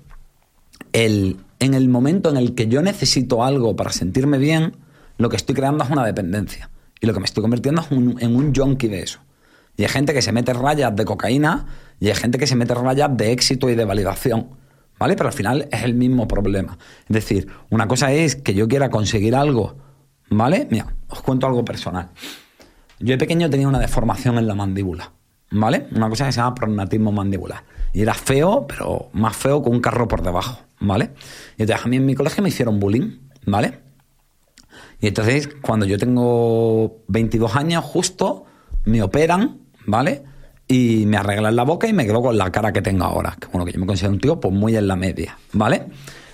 el, en el momento en el que yo necesito algo para sentirme bien, lo que estoy creando es una dependencia. Y lo que me estoy convirtiendo es un, en un junkie de eso. Y hay gente que se mete rayas de cocaína y hay gente que se mete rayas de éxito y de validación, ¿vale? Pero al final es el mismo problema. Es decir, una cosa es que yo quiera conseguir algo, ¿vale? Mira, os cuento algo personal. Yo de pequeño tenía una deformación en la mandíbula, ¿vale? Una cosa que se llama prognatismo mandibular. Y era feo, pero más feo que un carro por debajo, ¿vale? Y entonces a mí en mi colegio me hicieron bullying, ¿vale? Y entonces cuando yo tengo veintidós años justo, me operan, ¿vale? y me arreglan la boca y me quedo con la cara que tengo ahora. Que bueno, que yo me considero un tío pues muy en la media, ¿vale?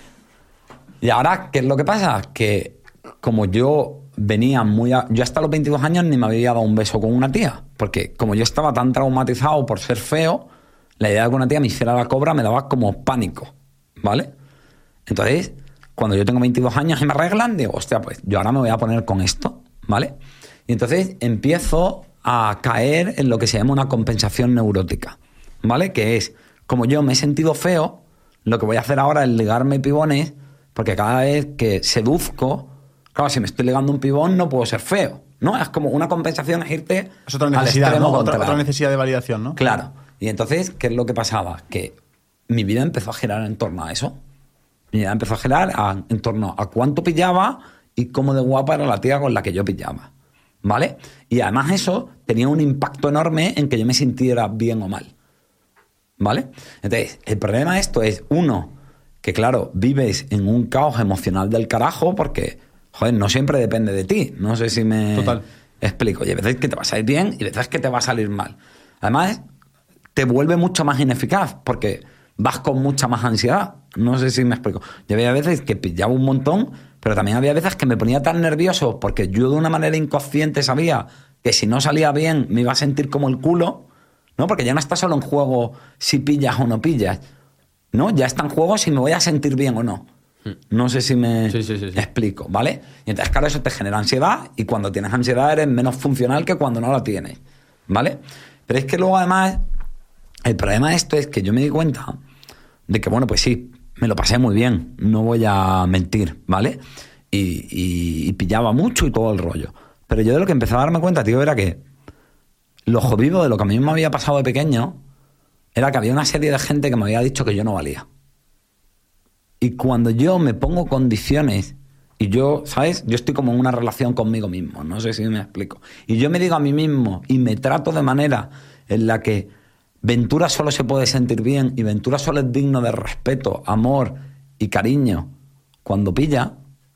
Y ahora, ¿qué es lo que pasa? Que como yo venía muy... A, yo hasta los veintidós años ni me había dado un beso con una tía. Porque como yo estaba tan traumatizado por ser feo, la idea de que una tía me hiciera la cobra me daba como pánico, ¿vale? Entonces, cuando yo tengo veintidós años y me arreglan, digo, hostia, pues yo ahora me voy a poner con esto, ¿vale? Y entonces empiezo a caer en lo que se llama una compensación neurótica, ¿vale? Que es, como yo me he sentido feo, lo que voy a hacer ahora es ligarme pibones, porque cada vez que seduzco, claro, si me estoy ligando un pibón no puedo ser feo, ¿no? Es como una compensación, es irte es otra al necesidad, extremo ¿no? Otra, contrario. otra necesidad de validación, ¿no? Claro. Y entonces, ¿qué es lo que pasaba? Que mi vida empezó a girar en torno a eso. Mi vida empezó a girar a, en torno a cuánto pillaba y cómo de guapa era la tía con la que yo pillaba, ¿vale? Y además eso tenía un impacto enorme en que yo me sintiera bien o mal, ¿vale? Entonces, el problema de esto es, uno, que claro, vives en un caos emocional del carajo porque, joder, no siempre depende de ti. No sé si me Total. explico. Y hay veces que te va a salir bien y veces que te va a salir mal. Además, te vuelve mucho más ineficaz porque vas con mucha más ansiedad. No sé si me explico. Yo había veces que pillaba un montón, pero también había veces que me ponía tan nervioso porque yo de una manera inconsciente sabía que si no salía bien me iba a sentir como el culo, ¿no? Porque ya no está solo en juego si pillas o no pillas, ¿no? Ya está en juego si me voy a sentir bien o no. No sé si me Sí, sí, sí, sí. explico, ¿vale? Y entonces, claro, eso te genera ansiedad y cuando tienes ansiedad eres menos funcional que cuando no la tienes, ¿vale? Pero es que luego, además, el problema de esto es que yo me di cuenta de que, bueno, pues sí, me lo pasé muy bien, no voy a mentir, ¿vale? Y, y, y pillaba mucho y todo el rollo. Pero yo de lo que empezaba a darme cuenta, tío, era que lo jodido de lo que a mí me había pasado de pequeño era que había una serie de gente que me había dicho que yo no valía. Y cuando yo me pongo condiciones y yo, ¿sabes? Yo estoy como en una relación conmigo mismo, no sé si me explico. Y yo me digo a mí mismo y me trato de manera en la que Ventura solo se puede sentir bien y Ventura solo es digno de respeto, amor y cariño cuando pilla,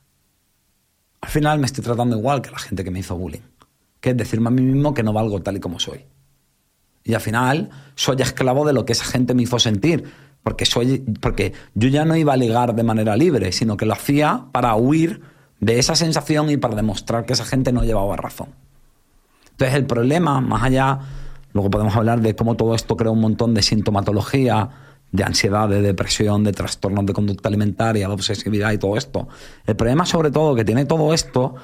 al final me estoy tratando igual que la gente que me hizo bullying, que es decirme a mí mismo que no valgo tal y como soy. Y al final soy esclavo de lo que esa gente me hizo sentir, porque, soy, porque yo ya no iba a ligar de manera libre, sino que lo hacía para huir de esa sensación y para demostrar que esa gente no llevaba razón. Entonces el problema, más allá, luego podemos hablar de cómo todo esto crea un montón de sintomatología, de ansiedad, de depresión, de trastornos de conducta alimentaria, de obsesividad y todo esto. El problema sobre todo que tiene todo esto,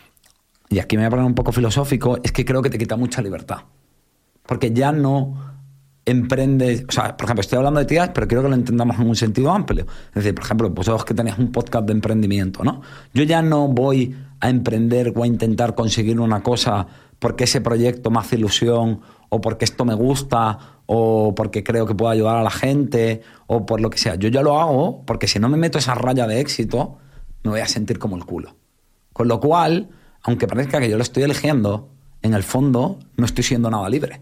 y aquí me voy a poner un poco filosófico, es que creo que te quita mucha libertad. Porque ya no emprendes... O sea, por ejemplo, estoy hablando de tías, pero quiero que lo entendamos en un sentido amplio. Es decir, por ejemplo, vosotros que tenéis un podcast de emprendimiento, ¿no? Yo ya no voy a emprender o a intentar conseguir una cosa porque ese proyecto me hace ilusión o porque esto me gusta o porque creo que puedo ayudar a la gente o por lo que sea. Yo ya lo hago porque si no me meto esa raya de éxito, me voy a sentir como el culo. Con lo cual, aunque parezca que yo lo estoy eligiendo, en el fondo no estoy siendo nada libre.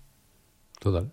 Total.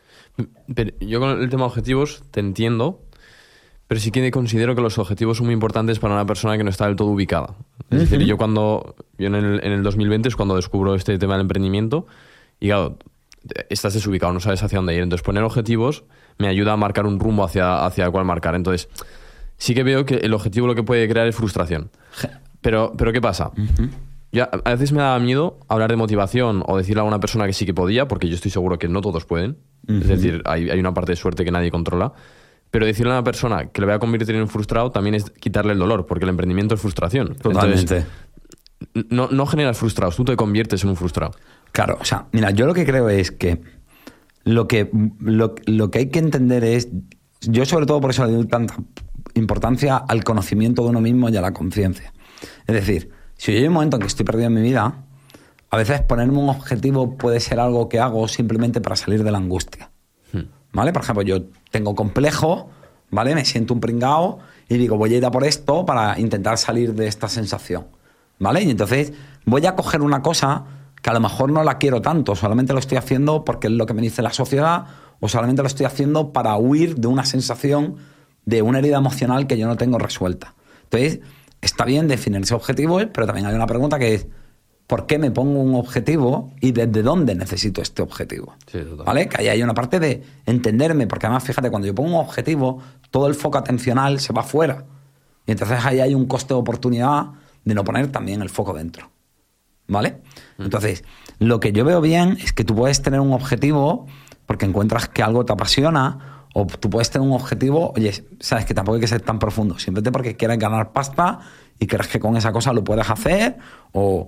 Pero yo con el tema de objetivos te entiendo, pero sí que considero que los objetivos son muy importantes para una persona que no está del todo ubicada. Es uh-huh. decir, yo cuando yo en el, en el dos mil veinte es cuando descubro este tema del emprendimiento y claro, estás desubicado, no sabes hacia dónde ir. Entonces poner objetivos me ayuda a marcar un rumbo hacia, hacia el cual marcar. Entonces sí que veo que el objetivo lo que puede crear es frustración. Pero, pero ¿qué pasa? Uh-huh. Ya, a veces me daba miedo hablar de motivación o decirle a una persona que sí que podía, porque yo estoy seguro que no todos pueden. Uh-huh. Es decir, hay, hay una parte de suerte que nadie controla. Pero decirle a una persona que lo voy a convertir en un frustrado también es quitarle el dolor, porque el emprendimiento es frustración. Totalmente. Entonces, no, no generas frustrados, tú te conviertes en un frustrado. Claro, o sea, mira, yo lo que creo es que lo que, lo, lo que hay que entender es... Yo sobre todo por eso le doy tanta importancia al conocimiento de uno mismo y a la conciencia. Es decir... Si yo hay un momento en que estoy perdido en mi vida, a veces ponerme un objetivo puede ser algo que hago simplemente para salir de la angustia. Hmm. ¿Vale? Por ejemplo, yo tengo complejo, ¿vale? Me siento un pringao y digo, voy a ir a por esto para intentar salir de esta sensación, ¿vale? Y entonces voy a coger una cosa que a lo mejor no la quiero tanto, solamente lo estoy haciendo porque es lo que me dice la sociedad o solamente lo estoy haciendo para huir de una sensación de una herida emocional que yo no tengo resuelta. Entonces... Está bien definirse objetivos, pero también hay una pregunta que es por qué me pongo un objetivo y desde dónde necesito este objetivo. Sí, total. ¿Vale? Que ahí hay una parte de entenderme, porque además, fíjate, cuando yo pongo un objetivo, todo el foco atencional se va fuera. Y entonces ahí hay un coste de oportunidad de no poner también el foco dentro. ¿Vale? Mm. Entonces, lo que yo veo bien es que tú puedes tener un objetivo porque encuentras que algo te apasiona, o tú puedes tener un objetivo, oye, sabes que tampoco hay que ser tan profundo, simplemente porque quieres ganar pasta y crees que con esa cosa lo puedes hacer, o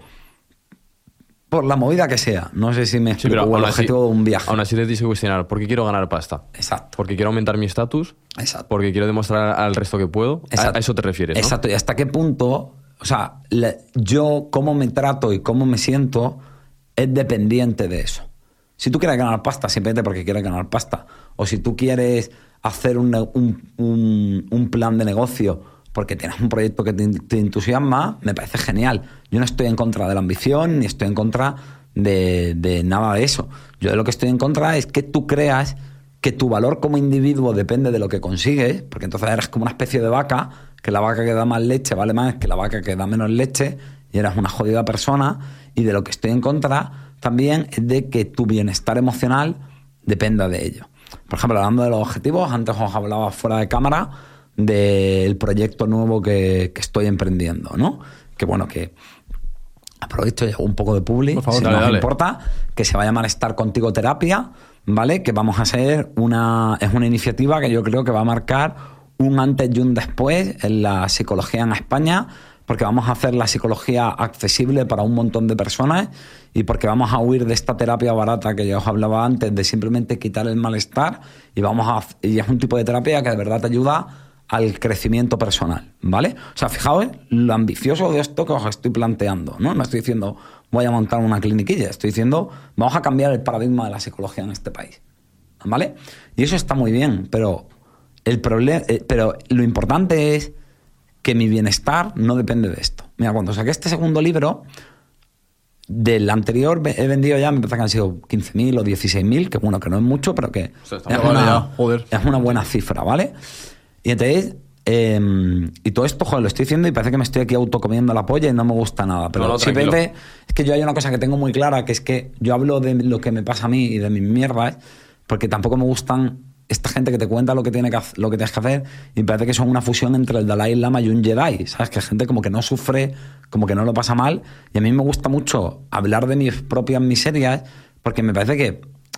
por la movida que sea. No sé si me explico. Sí, o el objetivo así, de un viaje. Aún así te tienes que cuestionar, ¿por qué quiero ganar pasta? Exacto. ¿Porque quiero aumentar mi estatus? Exacto. ¿Porque quiero demostrar al resto que puedo? Exacto. A eso te refieres, ¿no? Exacto. ¿Y hasta qué punto, o sea, le, yo cómo me trato y cómo me siento es dependiente de eso? Si tú quieres ganar pasta simplemente porque quieres ganar pasta, o si tú quieres hacer un, un, un, un plan de negocio porque tienes un proyecto que te, te entusiasma, me parece genial. Yo no estoy en contra de la ambición, ni estoy en contra de, de nada de eso. Yo de lo que estoy en contra es que tú creas que tu valor como individuo depende de lo que consigues, porque entonces eres como una especie de vaca, que la vaca que da más leche vale más que la vaca que da menos leche, y eres una jodida persona. Y de lo que estoy en contra también es de que tu bienestar emocional dependa de ello. Por ejemplo, hablando de los objetivos, antes os hablaba fuera de cámara del proyecto nuevo que, que estoy emprendiendo, ¿no? Que bueno, que aprovecho y hago un poco de publi, por favor, si dale, no os dale. importa, que se va a llamar Estar Contigo Terapia, ¿vale? Que vamos a hacer una... Es una iniciativa que yo creo que va a marcar un antes y un después en la psicología en España, porque vamos a hacer la psicología accesible para un montón de personas y porque vamos a huir de esta terapia barata que ya os hablaba antes, de simplemente quitar el malestar, y vamos a y es un tipo de terapia que de verdad te ayuda al crecimiento personal, ¿vale? O sea, fijaos lo ambicioso de esto que os estoy planteando, ¿no? No estoy diciendo voy a montar una cliniquilla, estoy diciendo vamos a cambiar el paradigma de la psicología en este país, ¿vale? Y eso está muy bien, pero el problema, eh, pero lo importante es que mi bienestar no depende de esto. Mira, cuando saqué este segundo libro, del anterior he vendido ya, me parece que han sido quince mil o dieciséis mil, que bueno, que no es mucho, pero que O sea, es, está una, ya, joder. es una buena cifra, ¿vale? Y entonces, eh, y todo esto, joder, lo estoy diciendo y parece que me estoy aquí autocomiendo la polla y no me gusta nada. Pero No, no, simplemente es que yo hay una cosa que tengo muy clara, que es que yo hablo de lo que me pasa a mí y de mis mierdas, porque tampoco me gustan esta gente que te cuenta lo que, tiene que, lo que tienes que hacer, y parece que son una fusión entre el Dalai Lama y un Jedi, ¿sabes? Que gente como que no sufre, como que no lo pasa mal, y a mí me gusta mucho hablar de mis propias miserias, porque me parece que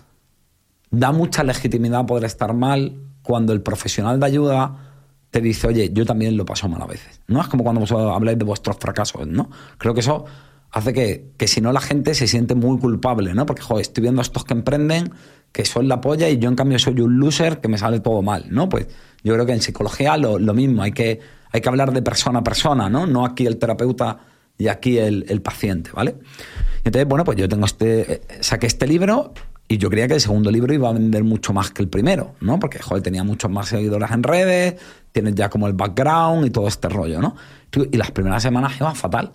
da mucha legitimidad poder estar mal cuando el profesional de ayuda te dice, oye, yo también lo paso mal a veces. No es como cuando vosotros habláis de vuestros fracasos, ¿no? Creo que eso hace que, que si no la gente se siente muy culpable, ¿no? Porque, joder, estoy viendo a estos que emprenden, que son la polla, y yo en cambio soy un loser que me sale todo mal, ¿no? Pues yo creo que en psicología lo, lo mismo, hay que, hay que hablar de persona a persona, ¿no? No aquí el terapeuta y aquí el, el paciente, ¿vale? Y entonces, bueno, pues yo tengo este, saqué este libro y yo creía que el segundo libro iba a vender mucho más que el primero, ¿no? Porque, joder, tenía muchos más seguidores en redes, tienes ya como el background y todo este rollo, ¿no? Y las primeras semanas iba fatal.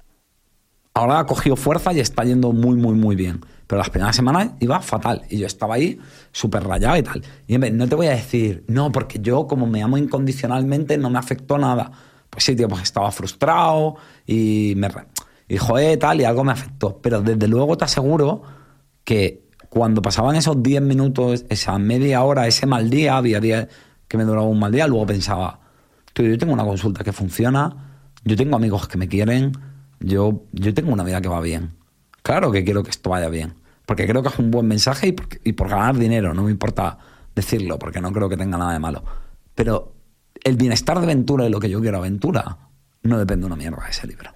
Ahora ha cogido fuerza y está yendo muy, muy, muy bien. Pero las primeras semanas iba fatal. Y yo estaba ahí súper rayado y tal. Y no te voy a decir, no, porque yo como me amo incondicionalmente no me afectó nada. Pues sí, tío, pues estaba frustrado y me... Y joder, tal, y algo me afectó. Pero desde luego te aseguro que cuando pasaban esos diez minutos, esa media hora, ese mal día, había días que me duraba un mal día, luego pensaba, tío, yo tengo una consulta que funciona, yo tengo amigos que me quieren, yo, yo tengo una vida que va bien. Claro que quiero que esto vaya bien, porque creo que es un buen mensaje y por, y por ganar dinero, no me importa decirlo, porque no creo que tenga nada de malo. Pero el bienestar de Ventura y lo que yo quiero a Ventura no depende de una mierda de ese libro.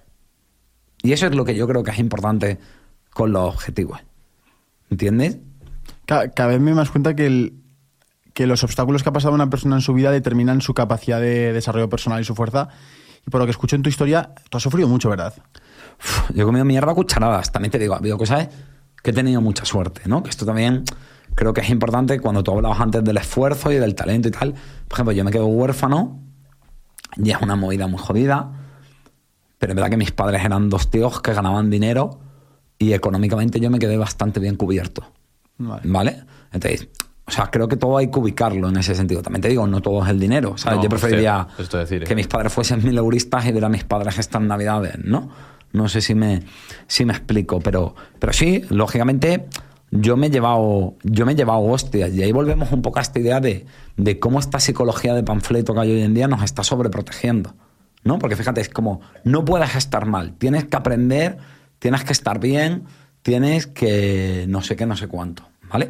Y eso es lo que yo creo que es importante con los objetivos. ¿Entiendes? Cada, cada vez me das cuenta que, el, que los obstáculos que ha pasado una persona en su vida determinan su capacidad de desarrollo personal y su fuerza. Y por lo que escucho en tu historia, tú has sufrido mucho, ¿verdad? Uf, yo he comido mierda a cucharadas. También te digo, ha habido cosas que he tenido mucha suerte, ¿no? Que esto también creo que es importante cuando tú hablabas antes del esfuerzo y del talento y tal. Por ejemplo, yo me quedo huérfano y es una movida muy jodida, pero es verdad que mis padres eran dos tíos que ganaban dinero y económicamente yo me quedé bastante bien cubierto. Vale. ¿Vale? Entonces, o sea, creo que todo hay que ubicarlo en ese sentido. También te digo, no todo es el dinero. O sea, no, yo preferiría hostia, decir, que ¿eh? mis padres fuesen mil euristas y ver a mis padres estas navidades, ¿no? No sé si me, si me explico, pero, pero sí, lógicamente yo me he llevado, yo me he llevado hostias, y ahí volvemos un poco a esta idea de, de cómo esta psicología de panfleto que hay hoy en día nos está sobreprotegiendo, ¿no? Porque fíjate, es como, no puedes estar mal, tienes que aprender, tienes que estar bien, tienes que no sé qué, no sé cuánto, ¿vale?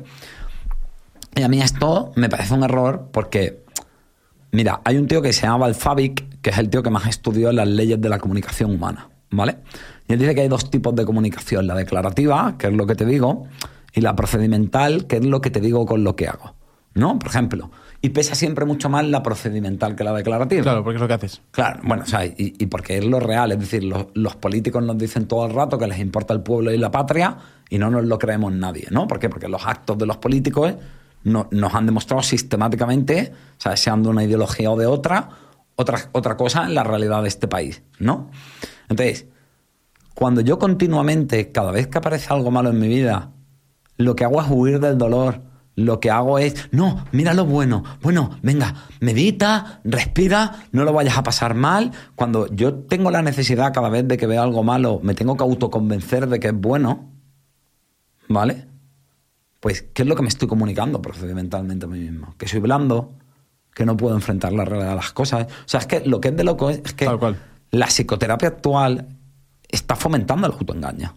Y a mí esto me parece un error porque, mira, hay un tío que se llama Balfavik, que es el tío que más estudió las leyes de la comunicación humana, ¿vale? Y él dice que hay dos tipos de comunicación, la declarativa, que es lo que te digo, y la procedimental, que es lo que te digo con lo que hago, ¿no? Por ejemplo, y pesa siempre mucho más la procedimental que la declarativa. Claro, porque es lo que haces. Claro, bueno, o sea, y, y porque es lo real, es decir, los, los políticos nos dicen todo el rato que les importa el pueblo y la patria y no nos lo creemos nadie, ¿no? ¿Por qué? Porque los actos de los políticos no, nos han demostrado sistemáticamente, o sea, sean de una ideología o de otra, otra, otra cosa en la realidad de este país, ¿no? Entonces, cuando yo continuamente, cada vez que aparece algo malo en mi vida, lo que hago es huir del dolor, lo que hago es, no, mira lo bueno, bueno, venga, medita, respira, no lo vayas a pasar mal. Cuando yo tengo la necesidad cada vez de que veo algo malo, me tengo que autoconvencer de que es bueno, ¿vale? Pues, ¿qué es lo que me estoy comunicando procedimentalmente a mí mismo? Que soy blando, que no puedo enfrentar la realidad de las cosas. O sea, es que lo que es de loco es, es que Tal cual. La psicoterapia actual está fomentando el autoengaño.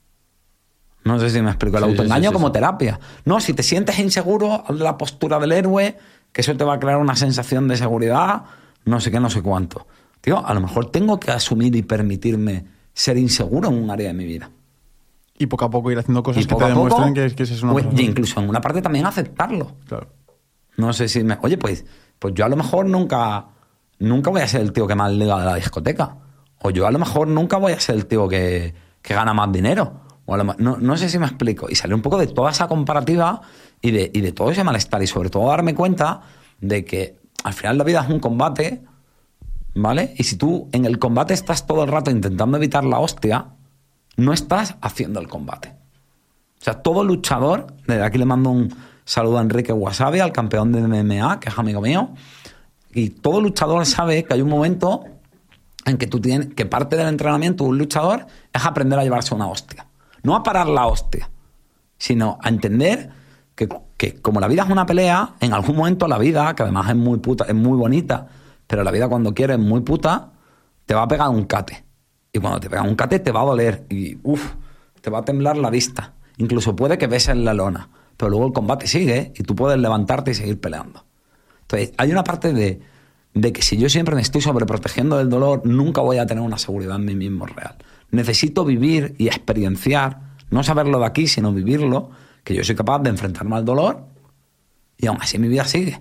No sé si me explico. El Sí, autoengaño sí, sí, como sí. terapia. No, si te sientes inseguro, haz la postura del héroe, que eso te va a crear una sensación de seguridad, no sé qué, no sé cuánto. Tío, a lo mejor tengo que asumir y permitirme ser inseguro en un área de mi vida. Y poco a poco ir haciendo cosas Y que poco te a poco, demuestren que, que esa es una pues, persona. y incluso en una parte también aceptarlo. Claro. No sé si me... Oye, pues, pues yo a lo mejor nunca, nunca voy a ser el tío que más liga de la discoteca. O yo a lo mejor nunca voy a ser el tío que, que gana más dinero. O a lo, no, no sé si me explico. Y salir un poco de toda esa comparativa y de, y de todo ese malestar. Y sobre todo darme cuenta de que al final la vida es un combate, ¿vale? Y si tú en el combate estás todo el rato intentando evitar la hostia, no estás haciendo el combate. O sea, todo luchador, desde aquí le mando un saludo a Enrique Wasabi, al campeón de M M A, que es amigo mío, y todo luchador sabe que hay un momento en que tú tienes, que parte del entrenamiento de un luchador es aprender a llevarse una hostia. No a parar la hostia, sino a entender que, que como la vida es una pelea, en algún momento la vida, que además es muy puta, es muy bonita, pero la vida cuando quiere es muy puta, te va a pegar un cate. Y cuando te pega un cate te va a doler y uff, te va a temblar la vista. Incluso puede que beses la lona, pero luego el combate sigue y tú puedes levantarte y seguir peleando. Entonces, hay una parte de, de que si yo siempre me estoy sobreprotegiendo del dolor, nunca voy a tener una seguridad en mí mismo real. Necesito vivir y experienciar, no saberlo de aquí, sino vivirlo, que yo soy capaz de enfrentarme al dolor y aún así mi vida sigue.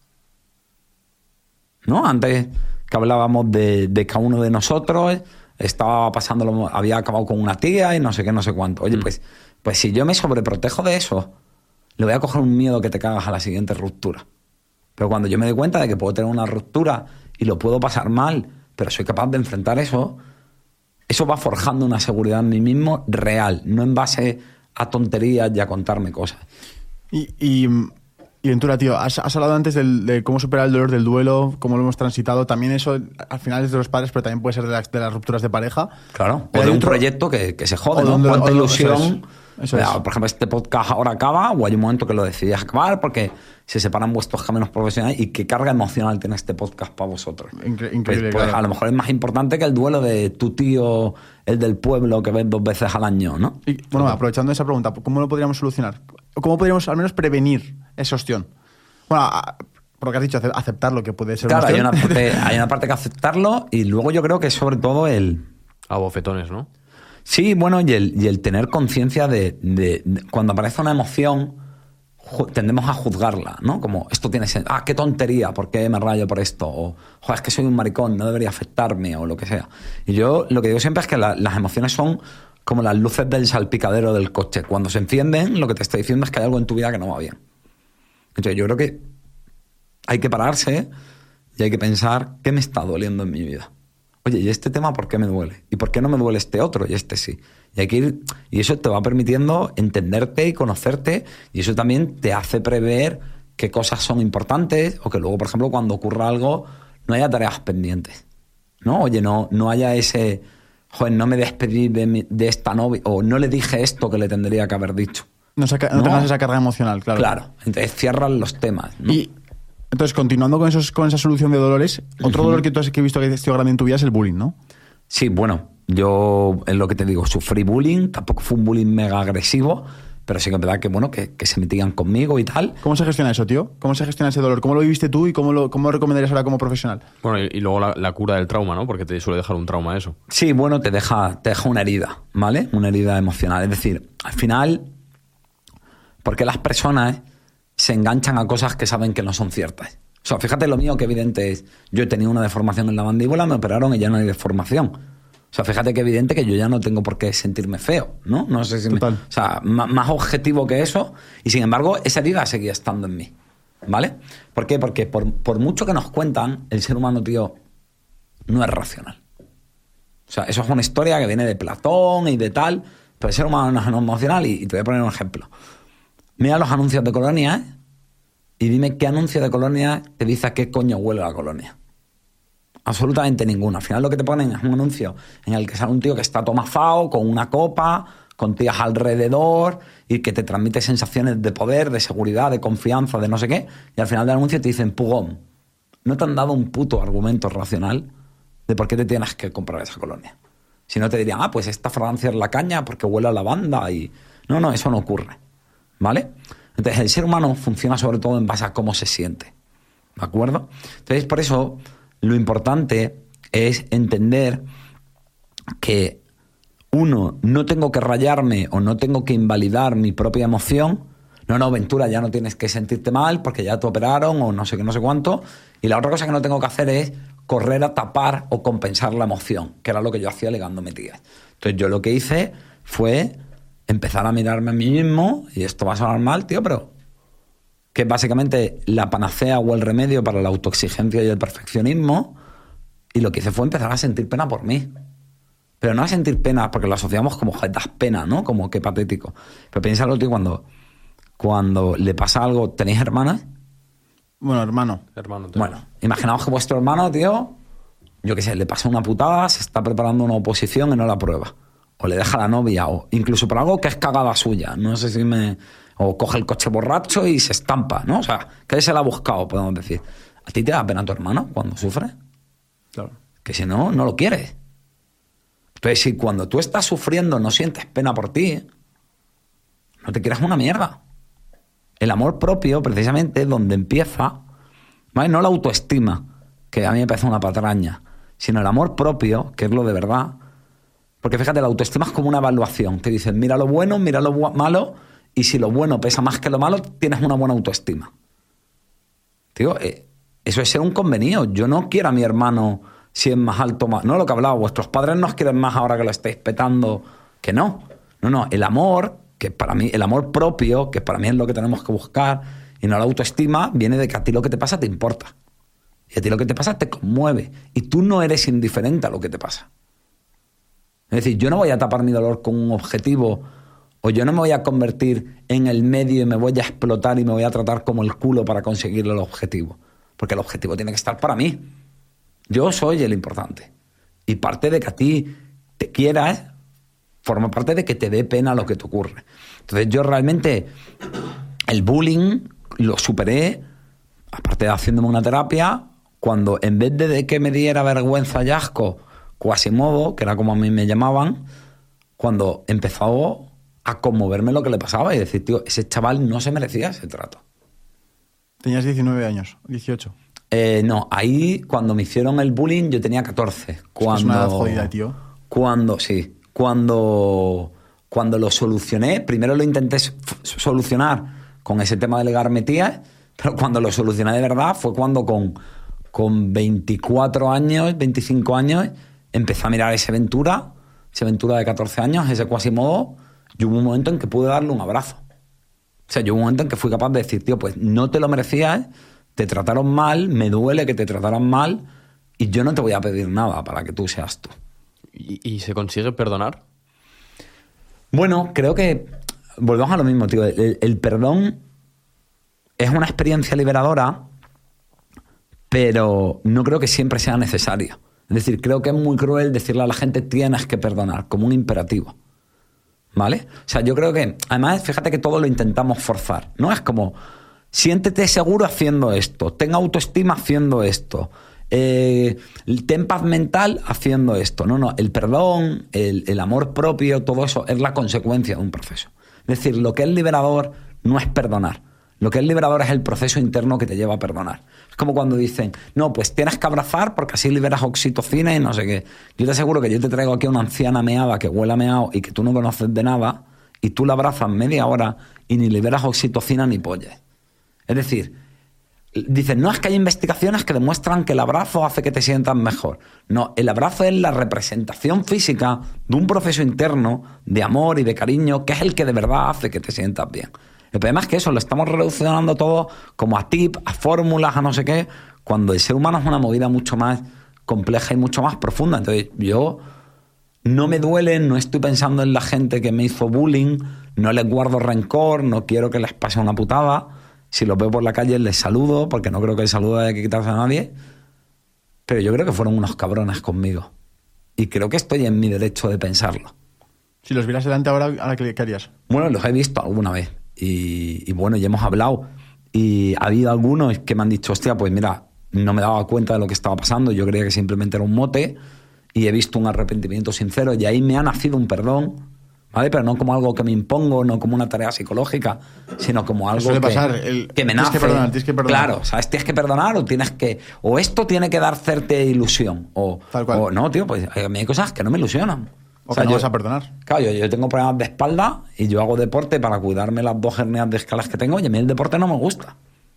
¿No? Antes que hablábamos de, de cada uno de nosotros, estaba pasándolo, había acabado con una tía y no sé qué, no sé cuánto. Oye, mm. pues, pues si yo me sobreprotejo de eso, le voy a coger un miedo que te cagas a la siguiente ruptura. Pero cuando yo me doy cuenta de que puedo tener una ruptura y lo puedo pasar mal, pero soy capaz de enfrentar eso, eso va forjando una seguridad en mí mismo real, no en base a tonterías y a contarme cosas. Y, y, y Ventura, tío, has, has hablado antes del, de cómo superar el dolor del duelo, cómo lo hemos transitado. También eso, al final, es de los padres, pero también puede ser de las, de las rupturas de pareja. Claro, pero o de un otro... proyecto que, que se jode, ¿no? Donde, Cuánta o, ilusión... Eso es. Eso es. Por ejemplo, este podcast ahora acaba, o hay un momento que lo decidías acabar porque se separan vuestros caminos profesionales. ¿Y qué carga emocional tiene este podcast para vosotros? Incre- increíble, pues, pues claro. a lo mejor es más importante que el duelo de tu tío, el del pueblo, que ves dos veces al año, ¿no? Y, bueno, aprovechando esa pregunta, ¿cómo lo podríamos solucionar? ¿Cómo podríamos al menos prevenir esa ostión? Bueno, a, por lo que has dicho, aceptar lo que puede ser Claro, una hay ostión. una, parte, hay una parte que aceptarlo y luego yo creo que sobre todo el... A bofetones, ¿no? Sí, bueno, y el, y el tener conciencia de, de, de... Cuando aparece una emoción, ju- tendemos a juzgarla, ¿no? Como, esto tiene sentido. Ah, qué tontería, ¿por qué me rayo por esto? O, joder, es que soy un maricón, no debería afectarme, o lo que sea. Y yo lo que digo siempre es que la, las emociones son como las luces del salpicadero del coche. Cuando se encienden, lo que te está diciendo es que hay algo en tu vida que no va bien. Entonces yo creo que hay que pararse y hay que pensar, ¿qué me está doliendo en mi vida? Oye, ¿y este tema por qué me duele? ¿Y por qué no me duele este otro y este sí? Y hay que ir, y eso te va permitiendo entenderte y conocerte, y eso también te hace prever qué cosas son importantes, o que luego, por ejemplo, cuando ocurra algo, no haya tareas pendientes, ¿no? Oye, no, no haya ese... joder, no me despedí de, mi, de esta novia, o no le dije esto que le tendría que haber dicho. No, saca, no, no tengas esa carga emocional, claro. Claro, entonces cierran los temas, ¿no? Y entonces, continuando con, esos, con esa solución de dolores, otro uh-huh. dolor que tú has que he visto que ha sido grande en tu vida es el bullying, ¿no? Sí, bueno, yo es lo que te digo, sufrí bullying, tampoco fue un bullying mega agresivo, pero sí que es verdad que, bueno, que, que se metían conmigo y tal. ¿Cómo se gestiona eso, tío? ¿Cómo se gestiona ese dolor? ¿Cómo lo viviste tú y cómo lo, cómo lo recomendarías ahora como profesional? Bueno, y, y luego la, la cura del trauma, ¿no? Porque te suele dejar un trauma eso. Sí, bueno, te deja, te deja una herida, ¿vale? Una herida emocional. Es decir, al final, porque las personas se enganchan a cosas que saben que no son ciertas. O sea, fíjate lo mío que evidente es. Yo he tenido una deformación en la mandíbula, me operaron y ya no hay deformación. O sea, fíjate que evidente que yo ya no tengo por qué sentirme feo, ¿no? No sé si Total. me, o sea, más, más objetivo que eso. Y sin embargo, esa herida seguía estando en mí, ¿vale? ¿Por qué? Porque por, por mucho que nos cuentan, el ser humano, tío, no es racional. O sea, eso es una historia que viene de Platón y de tal, pero el ser humano no es emocional. Y, y te voy a poner un ejemplo. Mira los anuncios de colonias, ¿eh? Y dime qué anuncio de colonia te dice a qué coño huele la colonia. Absolutamente ninguno. Al final lo que te ponen es un anuncio en el que sale un tío que está tomazao, con una copa, con tías alrededor, y que te transmite sensaciones de poder, de seguridad, de confianza, de no sé qué. Y al final del anuncio te dicen, pugón, no te han dado un puto argumento racional de por qué te tienes que comprar esa colonia. Si no te dirían, ah, pues esta fragancia es la caña porque huele a lavanda y... No, no, eso no ocurre, ¿vale? Entonces, el ser humano funciona sobre todo en base a cómo se siente, ¿de acuerdo? Entonces, por eso, lo importante es entender que, uno, no tengo que rayarme o no tengo que invalidar mi propia emoción. No, no, Ventura, ya no tienes que sentirte mal porque ya te operaron o no sé qué, no sé cuánto. Y la otra cosa que no tengo que hacer es correr a tapar o compensar la emoción, que era lo que yo hacía ligándome tías. Entonces, yo lo que hice fue... empezar a mirarme a mí mismo, y esto va a sonar mal, tío, pero que es básicamente la panacea o el remedio para la autoexigencia y el perfeccionismo, y lo que hice fue empezar a sentir pena por mí. Pero no a sentir pena porque lo asociamos como, joder, das pena, ¿no? Como qué patético. Pero piénsalo, tío, cuando, cuando le pasa algo, ¿tenéis hermanas? Bueno, hermano. Hermano. Bueno, imaginaos que vuestro hermano, tío, yo qué sé, le pasa una putada, se está preparando una oposición y no la aprueba. O le deja a la novia, o incluso por algo que es cagada suya. No sé si me... O coge el coche borracho y se estampa, ¿no? O sea, que él se la ha buscado, podemos decir. ¿A ti te da pena tu hermano cuando sufre? Claro. Que si no, no lo quieres. Entonces, si cuando tú estás sufriendo no sientes pena por ti, no te quieras una mierda. El amor propio, precisamente, es donde empieza, ¿vale? No la autoestima, que a mí me parece una patraña, sino el amor propio, que es lo de verdad. Porque fíjate, la autoestima es como una evaluación. Te dicen, mira lo bueno, mira lo malo, y si lo bueno pesa más que lo malo, tienes una buena autoestima. Tío, eh, eso es ser un convenido. Yo no quiero a mi hermano si es más alto, más... No lo que hablaba, vuestros padres nos quieren más ahora que lo estáis petando, que no. No, no, el amor, que para mí, el amor propio, que para mí es lo que tenemos que buscar, y no la autoestima, viene de que a ti lo que te pasa te importa. Y a ti lo que te pasa te conmueve. Y tú no eres indiferente a lo que te pasa. Es decir, yo no voy a tapar mi dolor con un objetivo, o yo no me voy a convertir en el medio y me voy a explotar y me voy a tratar como el culo para conseguir el objetivo. Porque el objetivo tiene que estar para mí. Yo soy el importante. Y parte de que a ti te quieras forma parte de que te dé pena lo que te ocurre. Entonces yo realmente el bullying lo superé, aparte de haciéndome una terapia, cuando en vez de que me diera vergüenza y asco Quasimodo, que era como a mí me llamaban, cuando empezó a conmoverme lo que le pasaba y decir, tío, ese chaval no se merecía ese trato. Tenías diecinueve años, dieciocho. Eh, no, ahí cuando me hicieron el bullying yo tenía catorce. Cuando, es una edad jodida, tío. Cuando, sí, cuando, cuando lo solucioné, primero lo intenté solucionar con ese tema de ligarme tías, pero cuando lo solucioné de verdad fue cuando con, con veinticuatro años, veinticinco años, empecé a mirar ese Ventura, ese Ventura de catorce años, ese Quasimodo, y hubo un momento en que pude darle un abrazo. O sea, yo hubo un momento en que fui capaz de decir, tío, pues no te lo merecías, te trataron mal, me duele que te trataran mal, y yo no te voy a pedir nada para que tú seas tú. ¿Y, y se consigue perdonar? Bueno, creo que volvemos a lo mismo, tío. El, el perdón es una experiencia liberadora, pero no creo que siempre sea necesaria. Es decir, creo que es muy cruel decirle a la gente tienes que perdonar, como un imperativo. ¿Vale? O sea, yo creo que, además, fíjate que todo lo intentamos forzar, ¿no? Es como, siéntete seguro haciendo esto, ten autoestima haciendo esto, eh, ten paz mental haciendo esto. No, no, el perdón, el, el amor propio, todo eso es la consecuencia de un proceso. Es decir, lo que es liberador no es perdonar. Lo que es liberador es el proceso interno que te lleva a perdonar. Es como cuando dicen, no, pues tienes que abrazar porque así liberas oxitocina y no sé qué. Yo te aseguro que yo te traigo aquí a una anciana meada que huele a meado y que tú no conoces de nada y tú la abrazas media hora y ni liberas oxitocina ni polles. Es decir, dicen, no, es que hay investigaciones que demuestran que el abrazo hace que te sientas mejor. No, el abrazo es la representación física de un proceso interno de amor y de cariño que es el que de verdad hace que te sientas bien. El problema es que eso lo estamos relacionando todo como a tips, a fórmulas, a no sé qué, cuando el ser humano es una movida mucho más compleja y mucho más profunda. Entonces yo no me duele, no estoy pensando en la gente que me hizo bullying, no les guardo rencor, no quiero que les pase una putada. Si los veo por la calle les saludo, porque no creo que el saludo haya que quitarse a nadie. Pero yo creo que fueron unos cabrones conmigo. Y creo que estoy en mi derecho de pensarlo. Si los vieras delante ahora, ¿ahora qué harías? Bueno, los he visto alguna vez. Y, y bueno, ya hemos hablado. Y ha habido algunos que me han dicho, hostia, pues mira, no me daba cuenta de lo que estaba pasando. Yo creía que simplemente era un mote. Y he visto un arrepentimiento sincero. Y ahí me ha nacido un perdón, ¿vale? Pero no como algo que me impongo, no como una tarea psicológica, sino como algo que, pasar, el, que me nace. Tienes que perdonar, tienes que perdonar. Claro, ¿sabes? Tienes que perdonar o tienes que... O esto tiene que dar cierta ilusión. O, Tal cual. o no, tío, pues a mí hay cosas que no me ilusionan. O, o sea, que no yo, vas a perdonar. Claro, yo, yo tengo problemas de espalda y yo hago deporte para cuidarme las dos hernias de escalas que tengo y a mí el deporte no me gusta.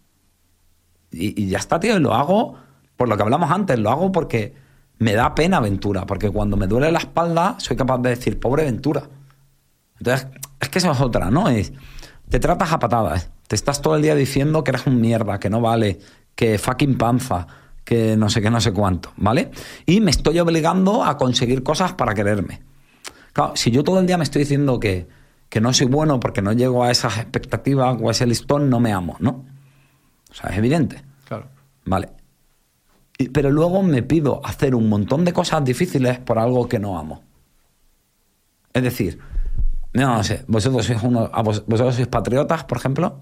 Y, y ya está, tío, y lo hago por lo que hablamos antes, lo hago porque me da pena Ventura, porque cuando me duele la espalda soy capaz de decir, pobre Ventura. Entonces, es que eso es otra, ¿no? Es, te tratas a patadas, te estás todo el día diciendo que eres un mierda, que no vale, que fucking panza, que no sé qué, no sé cuánto, ¿vale? Y me estoy obligando a conseguir cosas para quererme. Claro, si yo todo el día me estoy diciendo que, que no soy bueno porque no llego a esas expectativas o a ese listón, no me amo, ¿no? O sea, es evidente. Claro. Vale. Y, pero luego me pido hacer un montón de cosas difíciles por algo que no amo. Es decir, no, no sé, vosotros sois uno, vosotros sois patriotas, por ejemplo.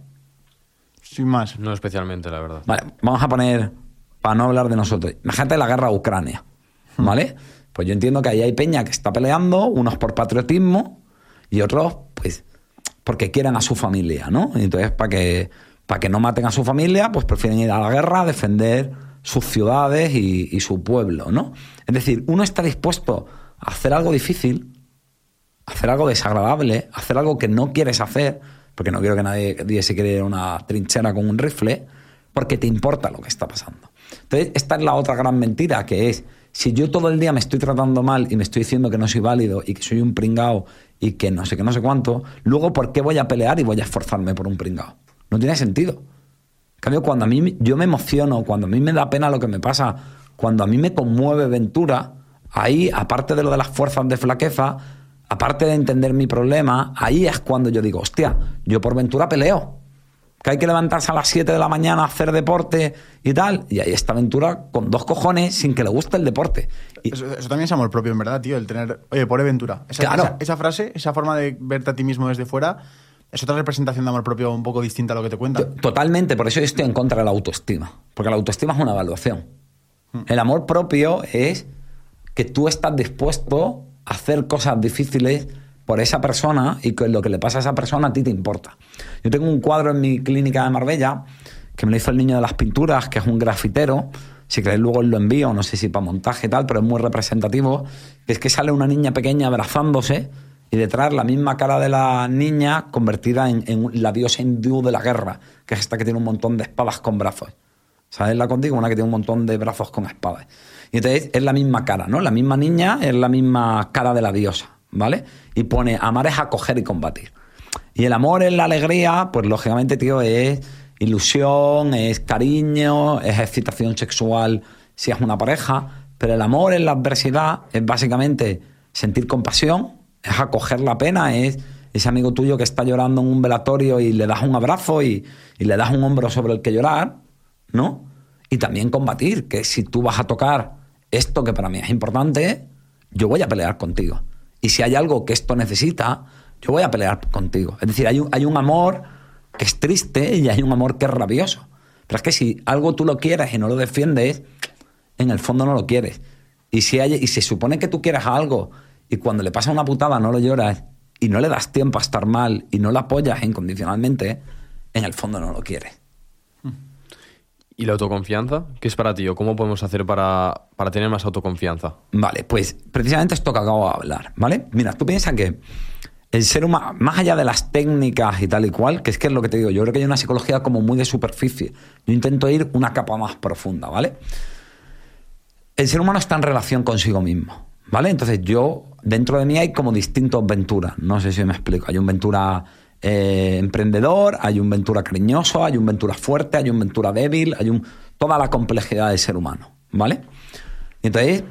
Sin más. No especialmente, la verdad. Vale, vamos a poner, para no hablar de nosotros, imagínate la guerra a Ucrania, ¿vale? Hmm. Pues yo entiendo que ahí hay peña que está peleando, unos por patriotismo y otros, pues, porque quieren a su familia, ¿no? Y entonces, para que, para que no maten a su familia, pues prefieren ir a la guerra a defender sus ciudades y, y su pueblo, ¿no? Es decir, uno está dispuesto a hacer algo difícil, a hacer algo desagradable, a hacer algo que no quieres hacer, porque no quiero que nadie, nadie se quiera ir a una trinchera con un rifle, porque te importa lo que está pasando. Entonces, esta es la otra gran mentira, que es, si yo todo el día me estoy tratando mal y me estoy diciendo que no soy válido y que soy un pringao y que no sé qué, no sé cuánto, luego ¿por qué voy a pelear y voy a esforzarme por un pringao? No tiene sentido. En cambio, cuando a mí yo me emociono, cuando a mí me da pena lo que me pasa, cuando a mí me conmueve Ventura, ahí, aparte de lo de las fuerzas de flaqueza, aparte de entender mi problema, ahí es cuando yo digo, hostia, yo por Ventura peleo. Que hay que levantarse a las siete de la mañana a hacer deporte y tal. Y ahí está Ventura con dos cojones sin que le guste el deporte. Y eso, eso también es amor propio, en verdad, tío, el tener... Oye, pobre Ventura. Esa, claro. esa, esa frase, esa forma de verte a ti mismo desde fuera, es otra representación de amor propio un poco distinta a lo que te cuentan. Totalmente, por eso yo estoy en contra de la autoestima. Porque la autoestima es una evaluación. Hmm. El amor propio es que tú estás dispuesto a hacer cosas difíciles por esa persona y que lo que le pasa a esa persona a ti te importa. Yo tengo un cuadro en mi clínica de Marbella que me lo hizo el niño de las pinturas, que es un grafitero. Si queréis luego os lo envío, no sé si para montaje y tal, pero es muy representativo. Que es que sale una niña pequeña abrazándose y detrás la misma cara de la niña convertida en, en la diosa hindú de la guerra, que es esta que tiene un montón de espadas con brazos. ¿Sabes la contigo? Una que tiene un montón de brazos con espadas. Y entonces es la misma cara, ¿no? La misma niña es la misma cara de la diosa, ¿vale? Y pone, amar es acoger y combatir. Y el amor es la alegría, pues lógicamente, tío, es ilusión, es cariño, es excitación sexual si es una pareja, pero el amor en la adversidad es básicamente sentir compasión, es acoger la pena, es ese amigo tuyo que está llorando en un velatorio y le das un abrazo y, y le das un hombro sobre el que llorar, ¿no? Y también combatir, que si tú vas a tocar esto que para mí es importante, yo voy a pelear contigo. Y si hay algo que esto necesita, yo voy a pelear contigo. Es decir, hay un, hay un amor que es triste y hay un amor que es rabioso. Pero es que si algo tú lo quieres y no lo defiendes, en el fondo no lo quieres. Y si hay, y se supone que tú quieres algo y cuando le pasa una putada no lo lloras y no le das tiempo a estar mal y no lo apoyas incondicionalmente, en el fondo no lo quieres. ¿Y la autoconfianza? ¿Qué es para ti o cómo podemos hacer para, para tener más autoconfianza? Vale, pues precisamente esto que acabo de hablar, ¿vale? Mira, tú piensas que el ser humano, más allá de las técnicas y tal y cual, que es que es lo que te digo, yo creo que hay una psicología como muy de superficie. Yo intento ir una capa más profunda, ¿vale? El ser humano está en relación consigo mismo, ¿vale? Entonces yo, dentro de mí hay como distintos Venturas, no sé si me explico. Hay un Ventura eh, emprendedor, hay un Ventura cariñoso, hay un Ventura fuerte, hay un Ventura débil, hay un toda la complejidad del ser humano, ¿vale? Y entonces,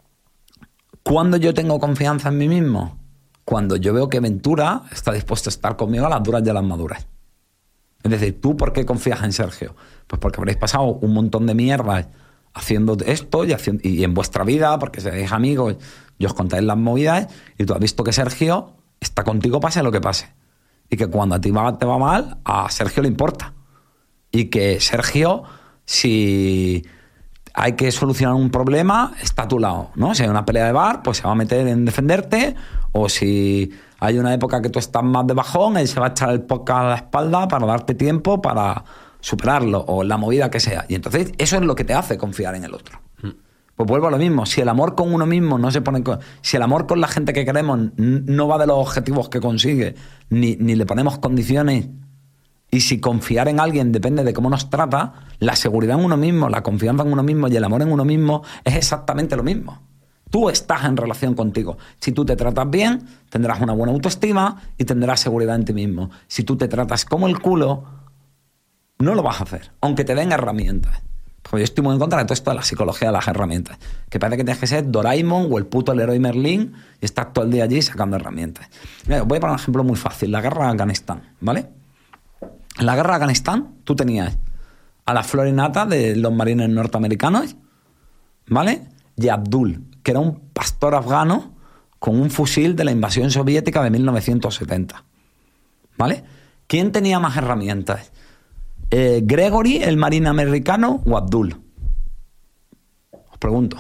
¿cuándo yo tengo confianza en mí mismo? Cuando yo veo que Ventura está dispuesto a estar conmigo a las duras y a las maduras. Es decir, ¿tú por qué confías en Sergio? Pues porque habréis pasado un montón de mierdas haciendo esto y, haciendo, y en vuestra vida, porque seréis amigos y os contáis las movidas, y tú has visto que Sergio está contigo pase lo que pase. Y que cuando a ti va, te va mal, a Sergio le importa. Y que Sergio, si hay que solucionar un problema, está a tu lado, ¿no? Si hay una pelea de bar, pues se va a meter en defenderte, o si hay una época que tú estás más de bajón, él se va a echar el podcast a la espalda para darte tiempo para superarlo, o la movida que sea. Y entonces eso es lo que te hace confiar en el otro. Mm. Pues vuelvo a lo mismo, si el amor con uno mismo no se pone con, si el amor con la gente que queremos no va de los objetivos que consigue, ni, ni le ponemos condiciones, y si confiar en alguien depende de cómo nos trata, la seguridad en uno mismo, la confianza en uno mismo y el amor en uno mismo es exactamente lo mismo. Tú estás en relación contigo. Si tú te tratas bien, tendrás una buena autoestima y tendrás seguridad en ti mismo. Si tú te tratas como el culo, no lo vas a hacer, aunque te den herramientas. Porque yo estoy muy en contra de todo esto de la psicología de las herramientas. Que parece que tienes que ser Doraemon o el puto Leroy Merlin y estás todo el día allí sacando herramientas. Mira, voy a poner un ejemplo muy fácil. La guerra de Afganistán, ¿vale? En la guerra de Afganistán tú tenías a la florinata de los marines norteamericanos, ¿vale? Y Abdul, que era un pastor afgano con un fusil de la invasión soviética de mil novecientos setenta, ¿vale? ¿Quién tenía más herramientas? Eh, ¿Gregory, el marine americano, o Abdul? Os pregunto.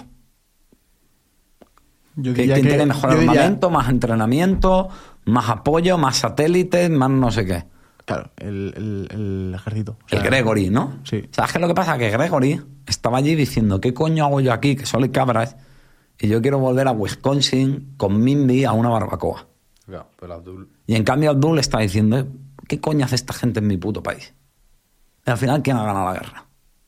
Yo ¿Quién que, tiene mejor diría, armamento, más entrenamiento, más apoyo, más satélites, más no sé qué? Claro, el, el, el ejército. O sea, el Gregory, ¿no? Sí. ¿Sabes qué es lo que pasa? Que Gregory estaba allí diciendo, ¿qué coño hago yo aquí? Que solo hay cabras y yo quiero volver a Wisconsin con Mindy a una barbacoa. Ya, pero Abdul... Y en cambio Abdul está diciendo, ¿qué coño hace esta gente en mi puto país? Y al final, ¿quién ha ganado la guerra?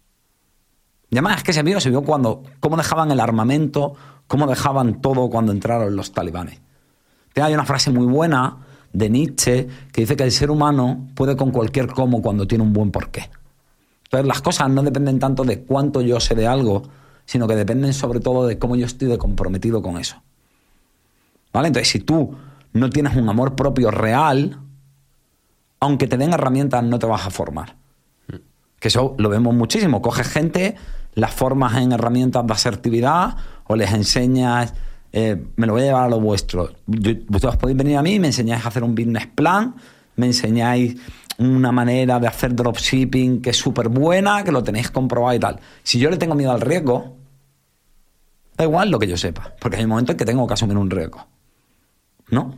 Y además es que se vio, se vio cuando, cómo dejaban el armamento, cómo dejaban todo cuando entraron los talibanes. Hay una frase muy buena de Nietzsche que dice que el ser humano puede con cualquier cómo cuando tiene un buen porqué. Entonces las cosas no dependen tanto de cuánto yo sé de algo, sino que dependen sobre todo de cómo yo estoy de comprometido con eso. ¿Vale? Entonces si tú no tienes un amor propio real, aunque te den herramientas no te vas a formar. Que eso lo vemos muchísimo. Coges gente, las formas en herramientas de asertividad o les enseñas... Eh, me lo voy a llevar a lo vuestro. Yo, vosotros podéis venir a mí y me enseñáis a hacer un business plan, me enseñáis una manera de hacer dropshipping que es súper buena, que lo tenéis comprobado y tal. Si yo le tengo miedo al riesgo, da igual lo que yo sepa, porque hay un momento en que tengo que asumir un riesgo, ¿no?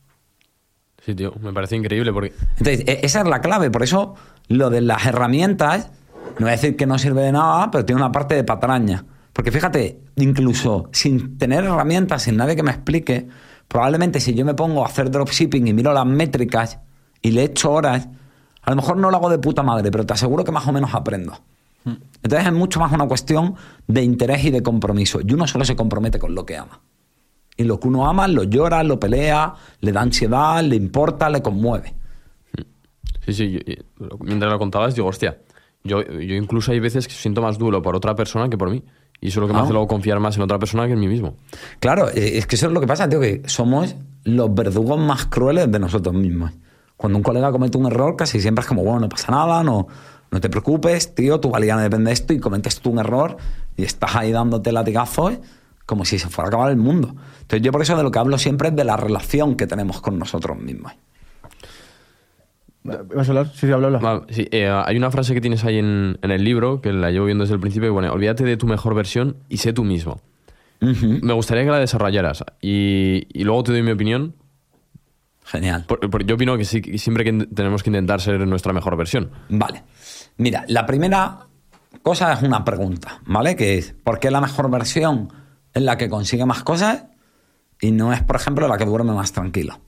Sí, tío, me parece increíble porque... Entonces, esa es la clave. Por eso lo de las herramientas, no voy a decir que no sirve de nada, pero tiene una parte de patraña. Porque fíjate, incluso sin tener herramientas, sin nadie que me explique, probablemente si yo me pongo a hacer dropshipping y miro las métricas y le echo horas, a lo mejor no lo hago de puta madre, pero te aseguro que más o menos aprendo. Entonces es mucho más una cuestión de interés y de compromiso. Y uno solo se compromete con lo que ama. Y lo que uno ama, lo llora, lo pelea, le da ansiedad, le importa, le conmueve. Sí, sí. Yo, mientras lo contabas, digo, hostia, yo, yo incluso hay veces que siento más duro por otra persona que por mí. Y eso es lo que me ah. hace luego confiar más en otra persona que en mí mismo. Claro, es que eso es lo que pasa, tío, que somos los verdugos más crueles de nosotros mismos. Cuando un colega comete un error, casi siempre es como, bueno, no pasa nada, no, No te preocupes, tío, tu valía no depende de esto y cometes tú un error y estás ahí dándote latigazos como si se fuera a acabar el mundo. Entonces yo por eso de lo que hablo siempre es de la relación que tenemos con nosotros mismos. ¿Vas a hablar? Sí, sí, habla, habla. Ah, sí, eh, hay una frase que tienes ahí en, en el libro, que la llevo viendo desde el principio, que pone, olvídate de tu mejor versión y sé tú mismo. Uh-huh. Me gustaría que la desarrollaras y, y luego te doy mi opinión. Genial. Por, por, yo opino que sí, que siempre que tenemos que intentar ser nuestra mejor versión. Vale. Mira, la primera cosa es una pregunta, ¿vale? Que es, ¿por qué la mejor versión es la que consigue más cosas y no es, por ejemplo, la que duerme más tranquilo?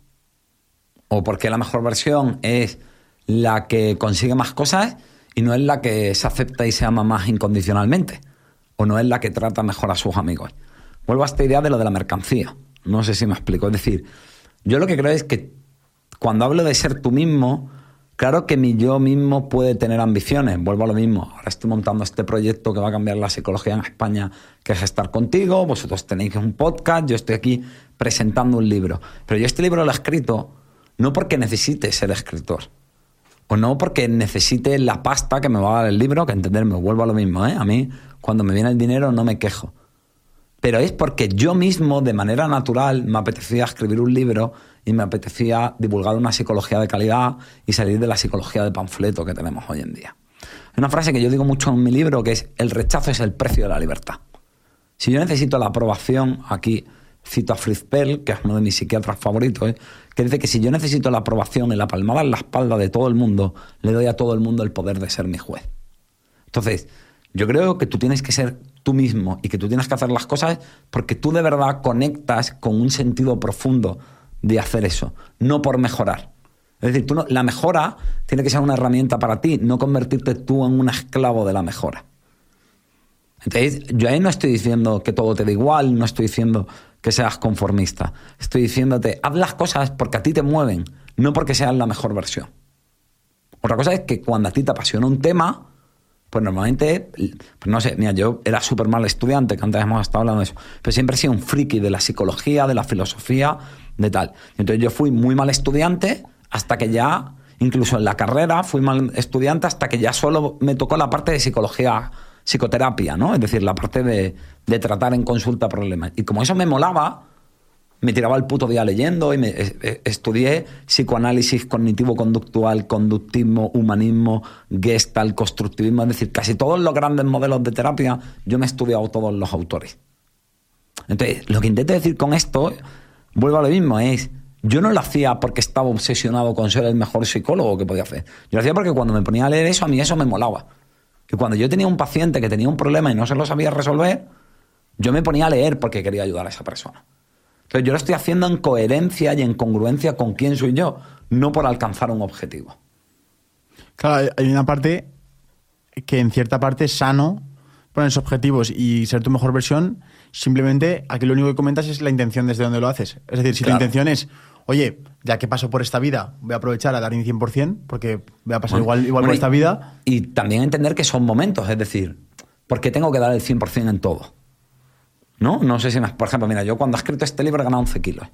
¿O por qué la mejor versión es la que consigue más cosas y no es la que se acepta y se ama más incondicionalmente? ¿O no es la que trata mejor a sus amigos? Vuelvo a esta idea de lo de la mercancía. No sé si me explico. Es decir, yo lo que creo es que cuando hablo de ser tú mismo, claro que mi yo mismo puede tener ambiciones. Vuelvo a lo mismo. Ahora estoy montando este proyecto que va a cambiar la psicología en España, que es estar contigo. Vosotros tenéis un podcast, yo estoy aquí presentando un libro. Pero yo este libro lo he escrito no porque necesite ser escritor. O no porque necesite la pasta que me va a dar el libro, que entenderme, vuelvo a lo mismo, ¿eh? A mí, cuando me viene el dinero, no me quejo. Pero es porque yo mismo, de manera natural, me apetecía escribir un libro y me apetecía divulgar una psicología de calidad y salir de la psicología de panfleto que tenemos hoy en día. Hay una frase que yo digo mucho en mi libro que es: el rechazo es el precio de la libertad. Si yo necesito la aprobación, aquí cito a Fritz Perls, que es uno de mis psiquiatras favoritos, ¿eh? que dice que si yo necesito la aprobación y la palmada en la espalda de todo el mundo, le doy a todo el mundo el poder de ser mi juez. Entonces, yo creo que tú tienes que ser tú mismo y que tú tienes que hacer las cosas porque tú de verdad conectas con un sentido profundo de hacer eso, no por mejorar. Es decir, tú no, la mejora tiene que ser una herramienta para ti, no convertirte tú en un esclavo de la mejora. Entonces, yo ahí no estoy diciendo que todo te da igual, no estoy diciendo que seas conformista. Estoy diciéndote, haz las cosas porque a ti te mueven, no porque seas la mejor versión. Otra cosa es que cuando a ti te apasiona un tema, pues normalmente, pues no sé, mira, yo era súper mal estudiante, que antes hemos estado hablando de eso, pero siempre he sido un friki de la psicología, de la filosofía, de tal. Entonces yo fui muy mal estudiante hasta que ya, incluso en la carrera, fui mal estudiante hasta que ya solo me tocó la parte de psicología, psicoterapia, ¿no? Es decir, la parte de, de tratar en consulta problemas. Y como eso me molaba, me tiraba el puto día leyendo y me eh, estudié psicoanálisis cognitivo-conductual, conductismo, humanismo, gestalt, constructivismo. Es decir, casi todos los grandes modelos de terapia yo me he estudiado todos los autores. Entonces, lo que intento decir con esto, vuelvo a lo mismo, es yo no lo hacía porque estaba obsesionado con ser el mejor psicólogo que podía hacer. Yo lo hacía porque cuando me ponía a leer eso, a mí eso me molaba. Y cuando yo tenía un paciente que tenía un problema y no se lo sabía resolver, yo me ponía a leer porque quería ayudar a esa persona. Entonces yo lo estoy haciendo en coherencia y en congruencia con quién soy yo, no por alcanzar un objetivo. Claro, hay una parte que en cierta parte es sano ponerse objetivos y ser tu mejor versión. Simplemente aquí lo único que comentas es la intención desde donde lo haces. Es decir, si claro. tu intención es, oye, ya que paso por esta vida, voy a aprovechar a dar mi cien por ciento porque voy a pasar bueno, igual, igual bueno, por esta vida. Y también entender que son momentos, es decir, ¿por qué tengo que dar el cien por ciento en todo? ¿No? No sé si, me, por ejemplo, mira, yo cuando he escrito este libro he ganado once kilos,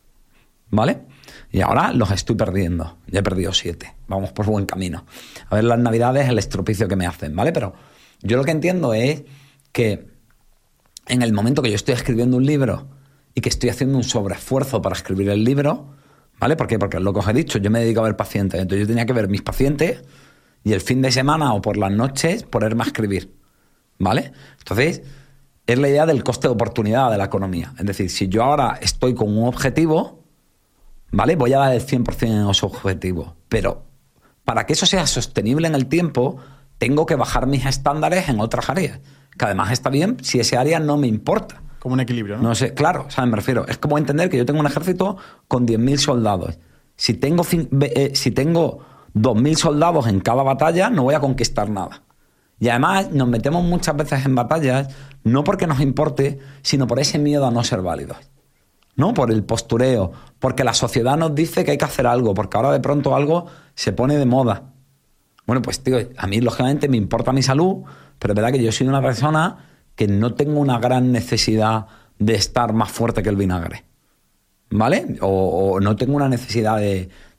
¿vale? Y ahora los estoy perdiendo, ya he perdido siete, vamos por buen camino. A ver las navidades, el estropicio que me hacen, ¿vale? Pero yo lo que entiendo es que en el momento que yo estoy escribiendo un libro y que estoy haciendo un sobreesfuerzo para escribir el libro, ¿vale? ¿Por qué? Porque es lo que os he dicho, yo me dedico a ver pacientes, entonces yo tenía que ver mis pacientes y el fin de semana o por las noches ponerme a escribir, ¿vale? Entonces es la idea del coste de oportunidad de la economía. Es decir, si yo ahora estoy con un objetivo, ¿vale? Voy a dar el cien por ciento en ese objetivo. Pero para que eso sea sostenible en el tiempo, tengo que bajar mis estándares en otras áreas. Que además está bien si ese área no me importa. Como un equilibrio, ¿no? No sé, claro, ¿sabes? Me refiero. Es como entender que yo tengo un ejército con diez mil soldados. Si tengo, eh, si tengo dos mil soldados en cada batalla, no voy a conquistar nada. Y además nos metemos muchas veces en batallas no porque nos importe, sino por ese miedo a no ser válidos, ¿no? Por el postureo, porque la sociedad nos dice que hay que hacer algo, porque ahora de pronto algo se pone de moda. Bueno, pues tío, a mí lógicamente me importa mi salud, pero es verdad que yo soy una persona que no tengo una gran necesidad de estar más fuerte que el vinagre, ¿vale? O, o no tengo una necesidad de,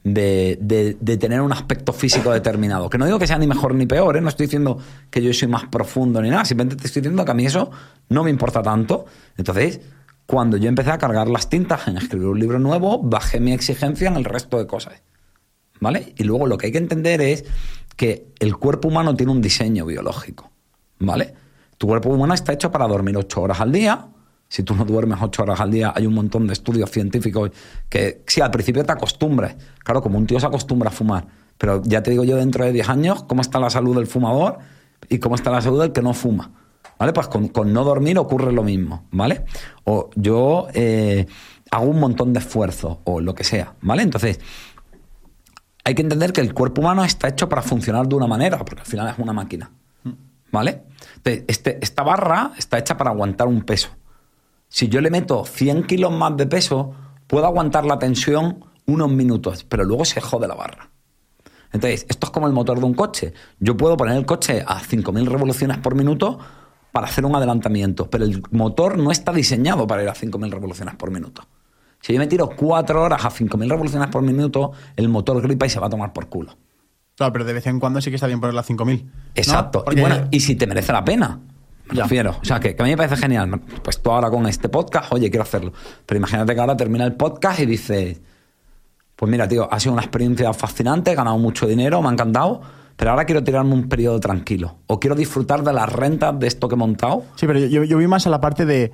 de, de, de tener un aspecto físico determinado. Que no digo que sea ni mejor ni peor, ¿eh? No estoy diciendo que yo soy más profundo ni nada, simplemente te estoy diciendo que a mí eso no me importa tanto. Entonces, cuando yo empecé a cargar las tintas en escribir un libro nuevo, bajé mi exigencia en el resto de cosas, ¿vale? Y luego lo que hay que entender es que el cuerpo humano tiene un diseño biológico, ¿vale? Tu cuerpo humano está hecho para dormir ocho horas al día. Si tú no duermes ocho horas al día, hay un montón de estudios científicos que sí, al principio te acostumbres. Claro, como un tío se acostumbra a fumar. Pero ya te digo yo, dentro de diez años, cómo está la salud del fumador y cómo está la salud del que no fuma. ¿Vale? Pues con, con no dormir ocurre lo mismo, ¿vale? O yo eh, hago un montón de esfuerzo o lo que sea, ¿vale? Entonces, hay que entender que el cuerpo humano está hecho para funcionar de una manera, porque al final es una máquina, ¿vale? Entonces, este, esta barra está hecha para aguantar un peso. Si yo le meto cien kilos más de peso, puedo aguantar la tensión unos minutos, pero luego se jode la barra. Entonces, esto es como el motor de un coche. Yo puedo poner el coche a cinco mil revoluciones por minuto para hacer un adelantamiento, pero el motor no está diseñado para ir a cinco mil revoluciones por minuto. Si yo me tiro cuatro horas a cinco mil revoluciones por minuto, el motor gripa y se va a tomar por culo. Claro, pero de vez en cuando sí que está bien ponerla a cinco mil. Exacto. ¿No? Porque... Y bueno, y si te merece la pena, me ya. refiero. O sea, que, que a mí me parece genial. Pues tú ahora con este podcast, oye, quiero hacerlo. Pero imagínate que ahora termina el podcast y dices, pues mira, tío, ha sido una experiencia fascinante, he ganado mucho dinero, me ha encantado, pero ahora quiero tirarme un periodo tranquilo. O quiero disfrutar de las rentas de esto que he montado. Sí, pero yo, yo vi más a la parte de,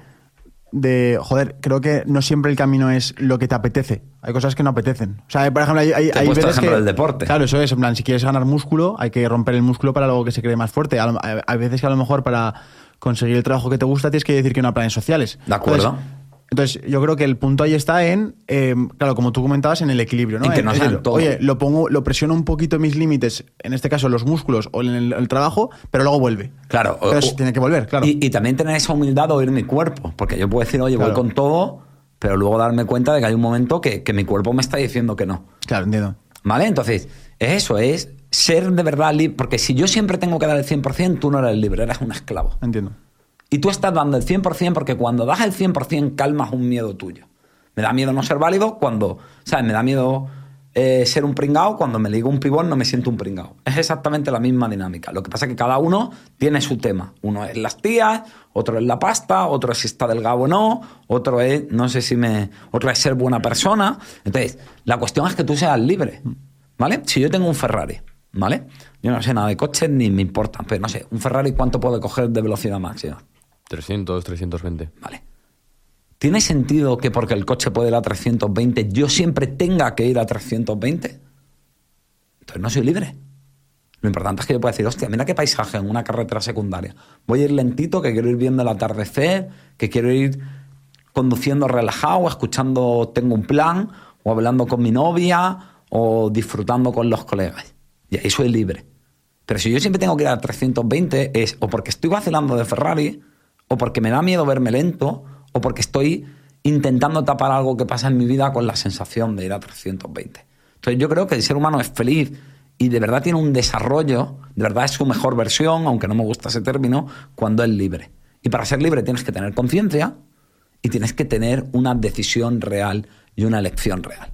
de, joder, creo que no siempre el camino es lo que te apetece. Hay cosas que no apetecen. O sea, por ejemplo, hay, hay, te hay veces que... el deporte. Claro, eso es. En plan, si quieres ganar músculo, hay que romper el músculo para luego que se cree más fuerte. Hay, hay veces que a lo mejor para conseguir el trabajo que te gusta tienes que decir que no a planes sociales. De acuerdo. Entonces, Entonces, yo creo que el punto ahí está en, eh, claro, como tú comentabas, en el equilibrio, ¿no? En que no sea el, todo. Oye, lo pongo, lo presiono un poquito mis límites, en este caso los músculos o en el, el trabajo, pero luego vuelve. Claro. Pero o, tiene que volver, claro. Y, y también tener esa humildad de oír mi cuerpo, porque yo puedo decir, oye, claro, voy con todo, pero luego darme cuenta de que hay un momento que, que mi cuerpo me está diciendo que no. Claro, entiendo. ¿Vale? Entonces, es eso, es ser de verdad libre, porque si yo siempre tengo que dar el cien por ciento, tú no eres libre, eres un esclavo. Entiendo. Y tú estás dando el cien por ciento porque cuando das el cien por ciento calmas un miedo tuyo. Me da miedo no ser válido cuando, ¿sabes? Me da miedo eh, ser un pringao. Cuando me ligo un pibón no me siento un pringao. Es exactamente la misma dinámica. Lo que pasa es que cada uno tiene su tema. Uno es las tías, otro es la pasta, otro es si está delgado o no, otro es, no sé si me... Otro es ser buena persona. Entonces, la cuestión es que tú seas libre, ¿vale? Si yo tengo un Ferrari, ¿vale? Yo no sé nada de coches ni me importa, pero no sé, un Ferrari, ¿cuánto puedo coger de velocidad máxima? trescientos, trescientos veinte. Vale. ¿Tiene sentido que porque el coche puede ir a trescientos veinte, yo siempre tenga que ir a trescientos veinte? Entonces no soy libre. Lo importante es que yo pueda decir, hostia, mira qué paisaje en una carretera secundaria. Voy a ir lentito, que quiero ir viendo el atardecer, que quiero ir conduciendo relajado, escuchando Tengo un Plan, o hablando con mi novia, o disfrutando con los colegas. Y ahí soy libre. Pero si yo siempre tengo que ir a trescientos veinte, es o porque estoy vacilando de Ferrari, o porque me da miedo verme lento, o porque estoy intentando tapar algo que pasa en mi vida con la sensación de ir a trescientos veinte. Entonces yo creo que el ser humano es feliz y de verdad tiene un desarrollo, de verdad es su mejor versión, aunque no me gusta ese término, cuando es libre. Y para ser libre tienes que tener conciencia y tienes que tener una decisión real y una elección real.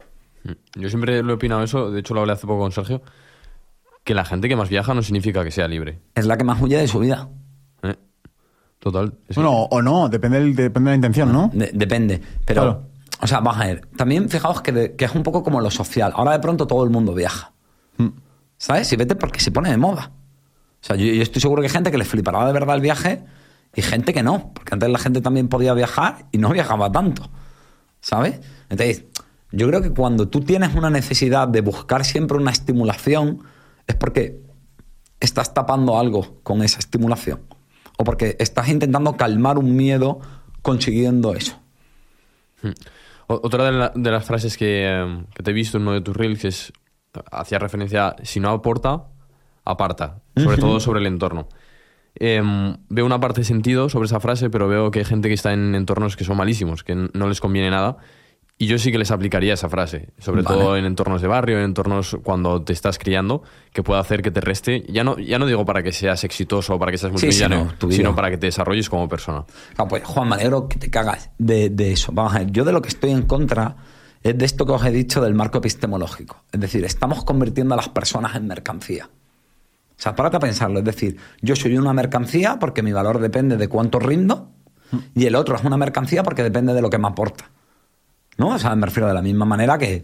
Yo siempre lo he opinado eso, de hecho lo hablé hace poco con Sergio, que la gente que más viaja no significa que sea libre. Es la que más huye de su vida. ¿Eh? Total. Sí. Bueno, o no, depende, del, depende de la intención, ¿no? De, depende, pero... Claro. O sea, vamos a ver, también fijaos que, de, que es un poco como lo social. Ahora de pronto todo el mundo viaja. Mm. ¿Sabes? Y vete porque se pone de moda. O sea, yo, yo estoy seguro que hay gente que le flipará de verdad el viaje y gente que no. Porque antes la gente también podía viajar y no viajaba tanto. ¿Sabes? Entonces, yo creo que cuando tú tienes una necesidad de buscar siempre una estimulación es porque estás tapando algo con esa estimulación. O porque estás intentando calmar un miedo consiguiendo eso. Hmm. Otra de, la, de las frases que, eh, que te he visto en uno de tus reels es, hacía referencia a, si no aporta, aparta. Sobre uh-huh. todo sobre el entorno. Eh, veo una parte de sentido sobre esa frase, pero veo que hay gente que está en entornos que son malísimos, que no les conviene nada. Y yo sí que les aplicaría esa frase, sobre vale. todo en entornos de barrio, en entornos cuando te estás criando, que puede hacer que te reste, ya no, ya no digo para que seas exitoso o para que seas multimillonario, sí, sí, sino para que te desarrolles como persona. Ah, pues Juan, me alegro que te cagas de, de eso. Vamos a ver, yo de lo que estoy en contra es de esto que os he dicho del marco epistemológico. Es decir, estamos convirtiendo a las personas en mercancía. O sea, párate a pensarlo. Es decir, yo soy una mercancía porque mi valor depende de cuánto rindo y el otro es una mercancía porque depende de lo que me aporta. ¿No? O sea, me refiero de la misma manera que,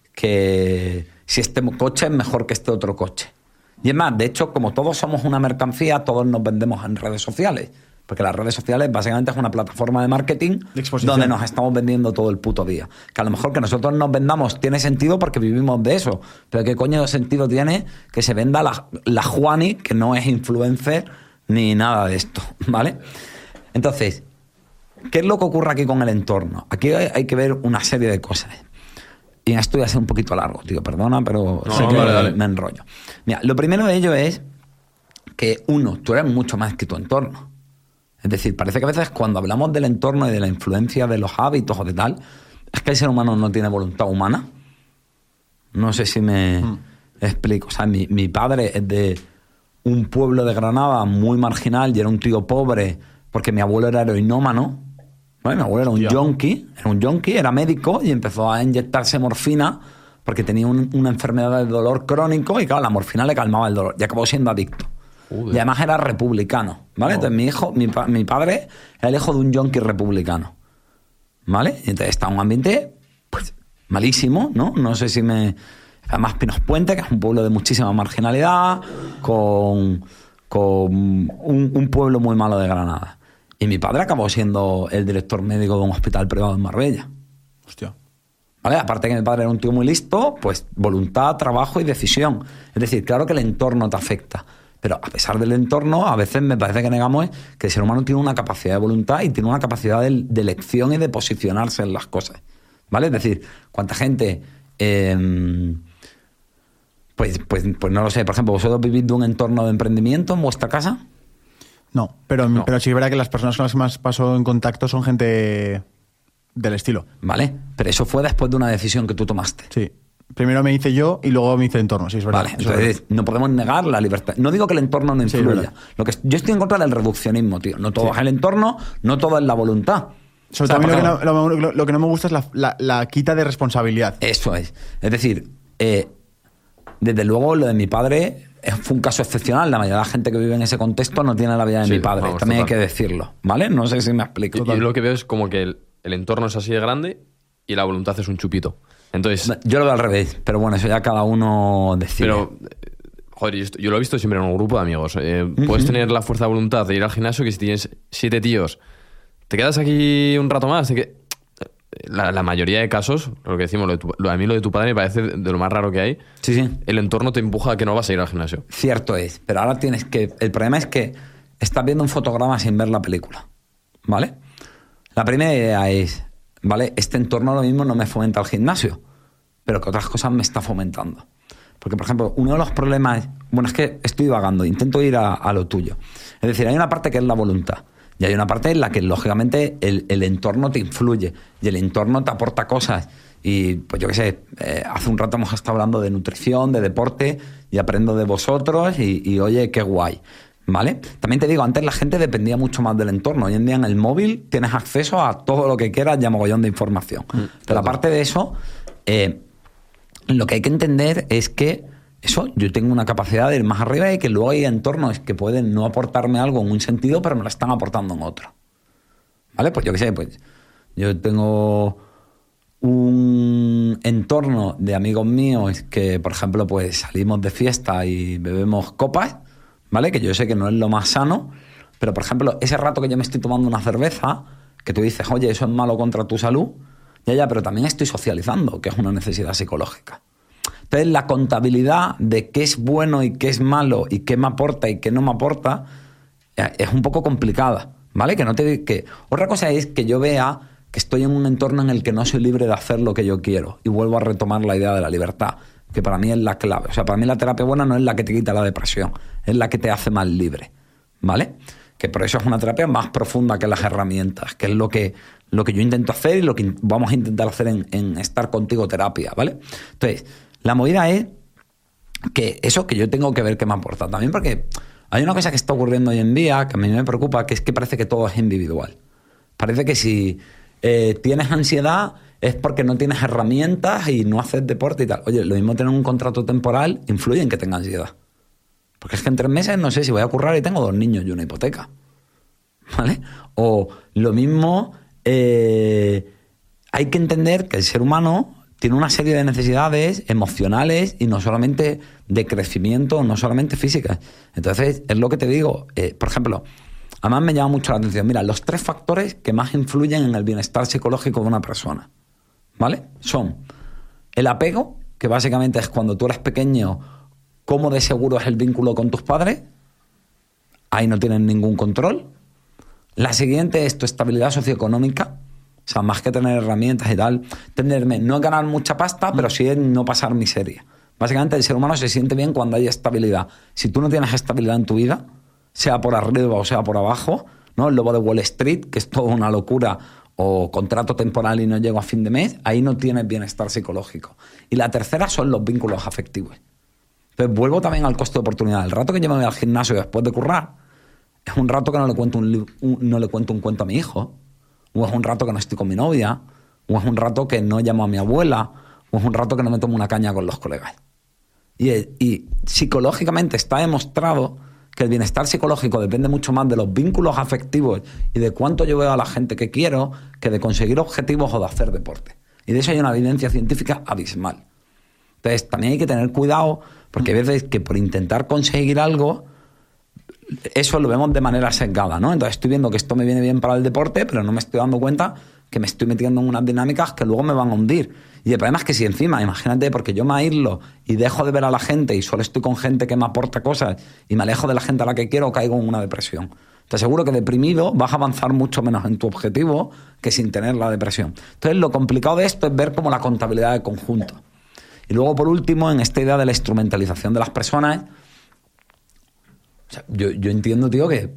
que si este coche es mejor que este otro coche. Y es más, de hecho, como todos somos una mercancía, todos nos vendemos en redes sociales. Porque las redes sociales básicamente es una plataforma de marketing de donde nos estamos vendiendo todo el puto día. Que a lo mejor que nosotros nos vendamos tiene sentido porque vivimos de eso. Pero ¿qué coño de sentido tiene que se venda la, la Juani, que no es influencer ni nada de esto? ¿Vale? Entonces, ¿qué es lo que ocurre aquí con el entorno? Aquí hay, hay que ver una serie de cosas. Y esto ya ser un poquito largo, tío, perdona, pero no, sé no, que dale, dale. me enrollo. Mira, lo primero de ello es que, uno, tú eres mucho más que tu entorno. Es decir, parece que a veces cuando hablamos del entorno y de la influencia de los hábitos o de tal, es que el ser humano no tiene voluntad humana. No sé si me mm. explico. O sea, mi, mi padre es de un pueblo de Granada muy marginal y era un tío pobre porque mi abuelo era heroinómano. ¿Vale? Mi abuelo era un Hostia. yonki, era un yonki, era médico y empezó a inyectarse morfina porque tenía un, una enfermedad de dolor crónico y claro, la morfina le calmaba el dolor y acabó siendo adicto. Joder. Y además era republicano, ¿vale? No. Entonces mi hijo, mi, mi padre era el hijo de un yonki republicano, ¿vale? Y entonces está en un ambiente, pues, malísimo, ¿no? No sé si me... Además Pinos Puente, que es un pueblo de muchísima marginalidad, con, con un, un pueblo muy malo de Granada. Y mi padre acabó siendo el director médico de un hospital privado en Marbella. Hostia. ¿Vale? Aparte que mi padre era un tío muy listo, pues voluntad, trabajo y decisión. Es decir, claro que el entorno te afecta. Pero a pesar del entorno, a veces me parece que negamos que el ser humano tiene una capacidad de voluntad y tiene una capacidad de, de elección y de posicionarse en las cosas. ¿Vale? Es decir, cuánta gente... Eh, pues, pues, pues no lo sé. Por ejemplo, ¿vosotros vivís de un entorno de emprendimiento en vuestra casa? No, pero, No. pero sí es verdad que las personas con las que más paso en contacto son gente del estilo. ¿Vale? Pero eso fue después de una decisión que tú tomaste. Sí. Primero me hice yo y luego me hice el entorno, sí, es verdad. Vale, Eso es entonces no podemos negar la libertad. No digo que el entorno no Sí, influya. verdad. Lo que yo estoy en contra del reduccionismo, tío. No todo Sí. es el entorno, no todo es la voluntad. Sobre O sea, todo a mí lo que, por no, lo, lo- lo que no me gusta es la, la- la quita de responsabilidad. Eso es. Es decir, eh, desde luego lo de mi padre eh, fue un caso excepcional. La mayoría de la gente que vive en ese contexto no tiene la vida de Sí, mi padre. vamos, También hay total. que decirlo, ¿vale? No sé si me explico. Yo, yo lo que veo es como que el, el entorno es así de grande y la voluntad es un chupito. Entonces, Yo lo veo al revés, pero bueno, eso ya cada uno decide. pero, eh, joder, yo, esto- yo lo he visto siempre en un grupo de amigos. Eh, Puedes tener la fuerza de voluntad de ir al gimnasio, que si tienes siete tíos, te quedas aquí un rato más. te que- La, la mayoría de casos, lo que decimos, lo de tu- lo- a mí lo de tu padre me parece de lo más raro que hay. Sí, sí. El entorno te empuja a que no vas a ir al gimnasio. Cierto es, pero ahora tienes que... El problema es que estás viendo un fotograma sin ver la película, ¿vale? La primera idea es, ¿vale? Este entorno lo mismo no me fomenta el gimnasio, pero que otras cosas me está fomentando. Porque, por ejemplo, uno de los problemas... Bueno, es que estoy vagando, intento ir a, a lo tuyo. Es decir, hay una parte que es la voluntad. Y hay una parte en la que, lógicamente, el, el entorno te influye. Y el entorno te aporta cosas. Y, pues yo qué sé, eh, hace un rato hemos estado hablando de nutrición, de deporte, y aprendo de vosotros, y, y oye, qué guay. ¿Vale? También te digo, antes la gente dependía mucho más del entorno. Hoy en día en el móvil tienes acceso a todo lo que quieras y a mogollón de información. Mm, Pero aparte de eso, eh, lo que hay que entender es que eso, yo tengo una capacidad de ir más arriba y que luego hay entornos que pueden no aportarme algo en un sentido, pero me lo están aportando en otro. ¿Vale? Pues yo qué sé, pues yo tengo un entorno de amigos míos que, por ejemplo, pues salimos de fiesta y bebemos copas, ¿vale? Que yo sé que no es lo más sano, pero, por ejemplo, ese rato que yo me estoy tomando una cerveza, que tú dices, oye, eso es malo contra tu salud, ya, ya, pero también estoy socializando, que es una necesidad psicológica. Entonces, la contabilidad de qué es bueno y qué es malo y qué me aporta y qué no me aporta eh, es un poco complicada, ¿vale? Que no te que otra cosa es que yo vea que estoy en un entorno en el que no soy libre de hacer lo que yo quiero y vuelvo a retomar la idea de la libertad, que para mí es la clave. O sea, para mí la terapia buena no es la que te quita la depresión, es la que te hace más libre, ¿vale? Que por eso es una terapia más profunda que las herramientas, que es lo que, lo que yo intento hacer y lo que vamos a intentar hacer en, en Estar Contigo Terapia, ¿vale? Entonces, la movida es que eso que yo tengo que ver qué me aporta. También porque hay una cosa que está ocurriendo hoy en día que a mí me preocupa, que es que parece que todo es individual. Parece que si eh, tienes ansiedad es porque no tienes herramientas y no haces deporte y tal. Oye, lo mismo tener un contrato temporal influye en que tenga ansiedad. Porque es que en tres meses no sé si voy a currar y tengo dos niños y una hipoteca. ¿Vale? O lo mismo, eh, hay que entender que el ser humano tiene una serie de necesidades emocionales y no solamente de crecimiento, no solamente físicas. Entonces, es lo que te digo. Eh, por ejemplo, además me llama mucho la atención. Mira, los tres factores que más influyen en el bienestar psicológico de una persona, ¿vale? Son el apego, que básicamente es cuando tú eres pequeño, cómo de seguro es el vínculo con tus padres. Ahí no tienen ningún control. La siguiente es tu estabilidad socioeconómica. O sea, más que tener herramientas y tal, tenerme, no ganar mucha pasta, pero sí no pasar miseria. Básicamente el ser humano se siente bien cuando hay estabilidad. Si tú no tienes estabilidad en tu vida, sea por arriba o sea por abajo, ¿no? El lobo de Wall Street, que es toda una locura, o contrato temporal y no llego a fin de mes, ahí no tienes bienestar psicológico. Y la tercera son los vínculos afectivos. Entonces vuelvo también al coste de oportunidad. El rato que yo me voy al gimnasio después de currar, es un rato que no le cuento un, un, no le cuento un cuento a mi hijo, o es un rato que no estoy con mi novia, o es un rato que no llamo a mi abuela, o es un rato que no me tomo una caña con los colegas. Y, y psicológicamente está demostrado que el bienestar psicológico depende mucho más de los vínculos afectivos y de cuánto yo veo a la gente que quiero que de conseguir objetivos o de hacer deporte. Y de eso hay una evidencia científica abismal. Entonces, también hay que tener cuidado porque hay veces que por intentar conseguir algo, eso lo vemos de manera sesgada, ¿no? Entonces estoy viendo que esto me viene bien para el deporte, pero no me estoy dando cuenta que me estoy metiendo en unas dinámicas que luego me van a hundir. Y el problema es que si encima, imagínate, porque yo me aíslo y dejo de ver a la gente y solo estoy con gente que me aporta cosas y me alejo de la gente a la que quiero, caigo en una depresión. Te aseguro que deprimido vas a avanzar mucho menos en tu objetivo que sin tener la depresión. Entonces lo complicado de esto es ver como la contabilidad de conjunto. Y luego, por último, en esta idea de la instrumentalización de las personas, o sea, yo, yo entiendo, tío, que,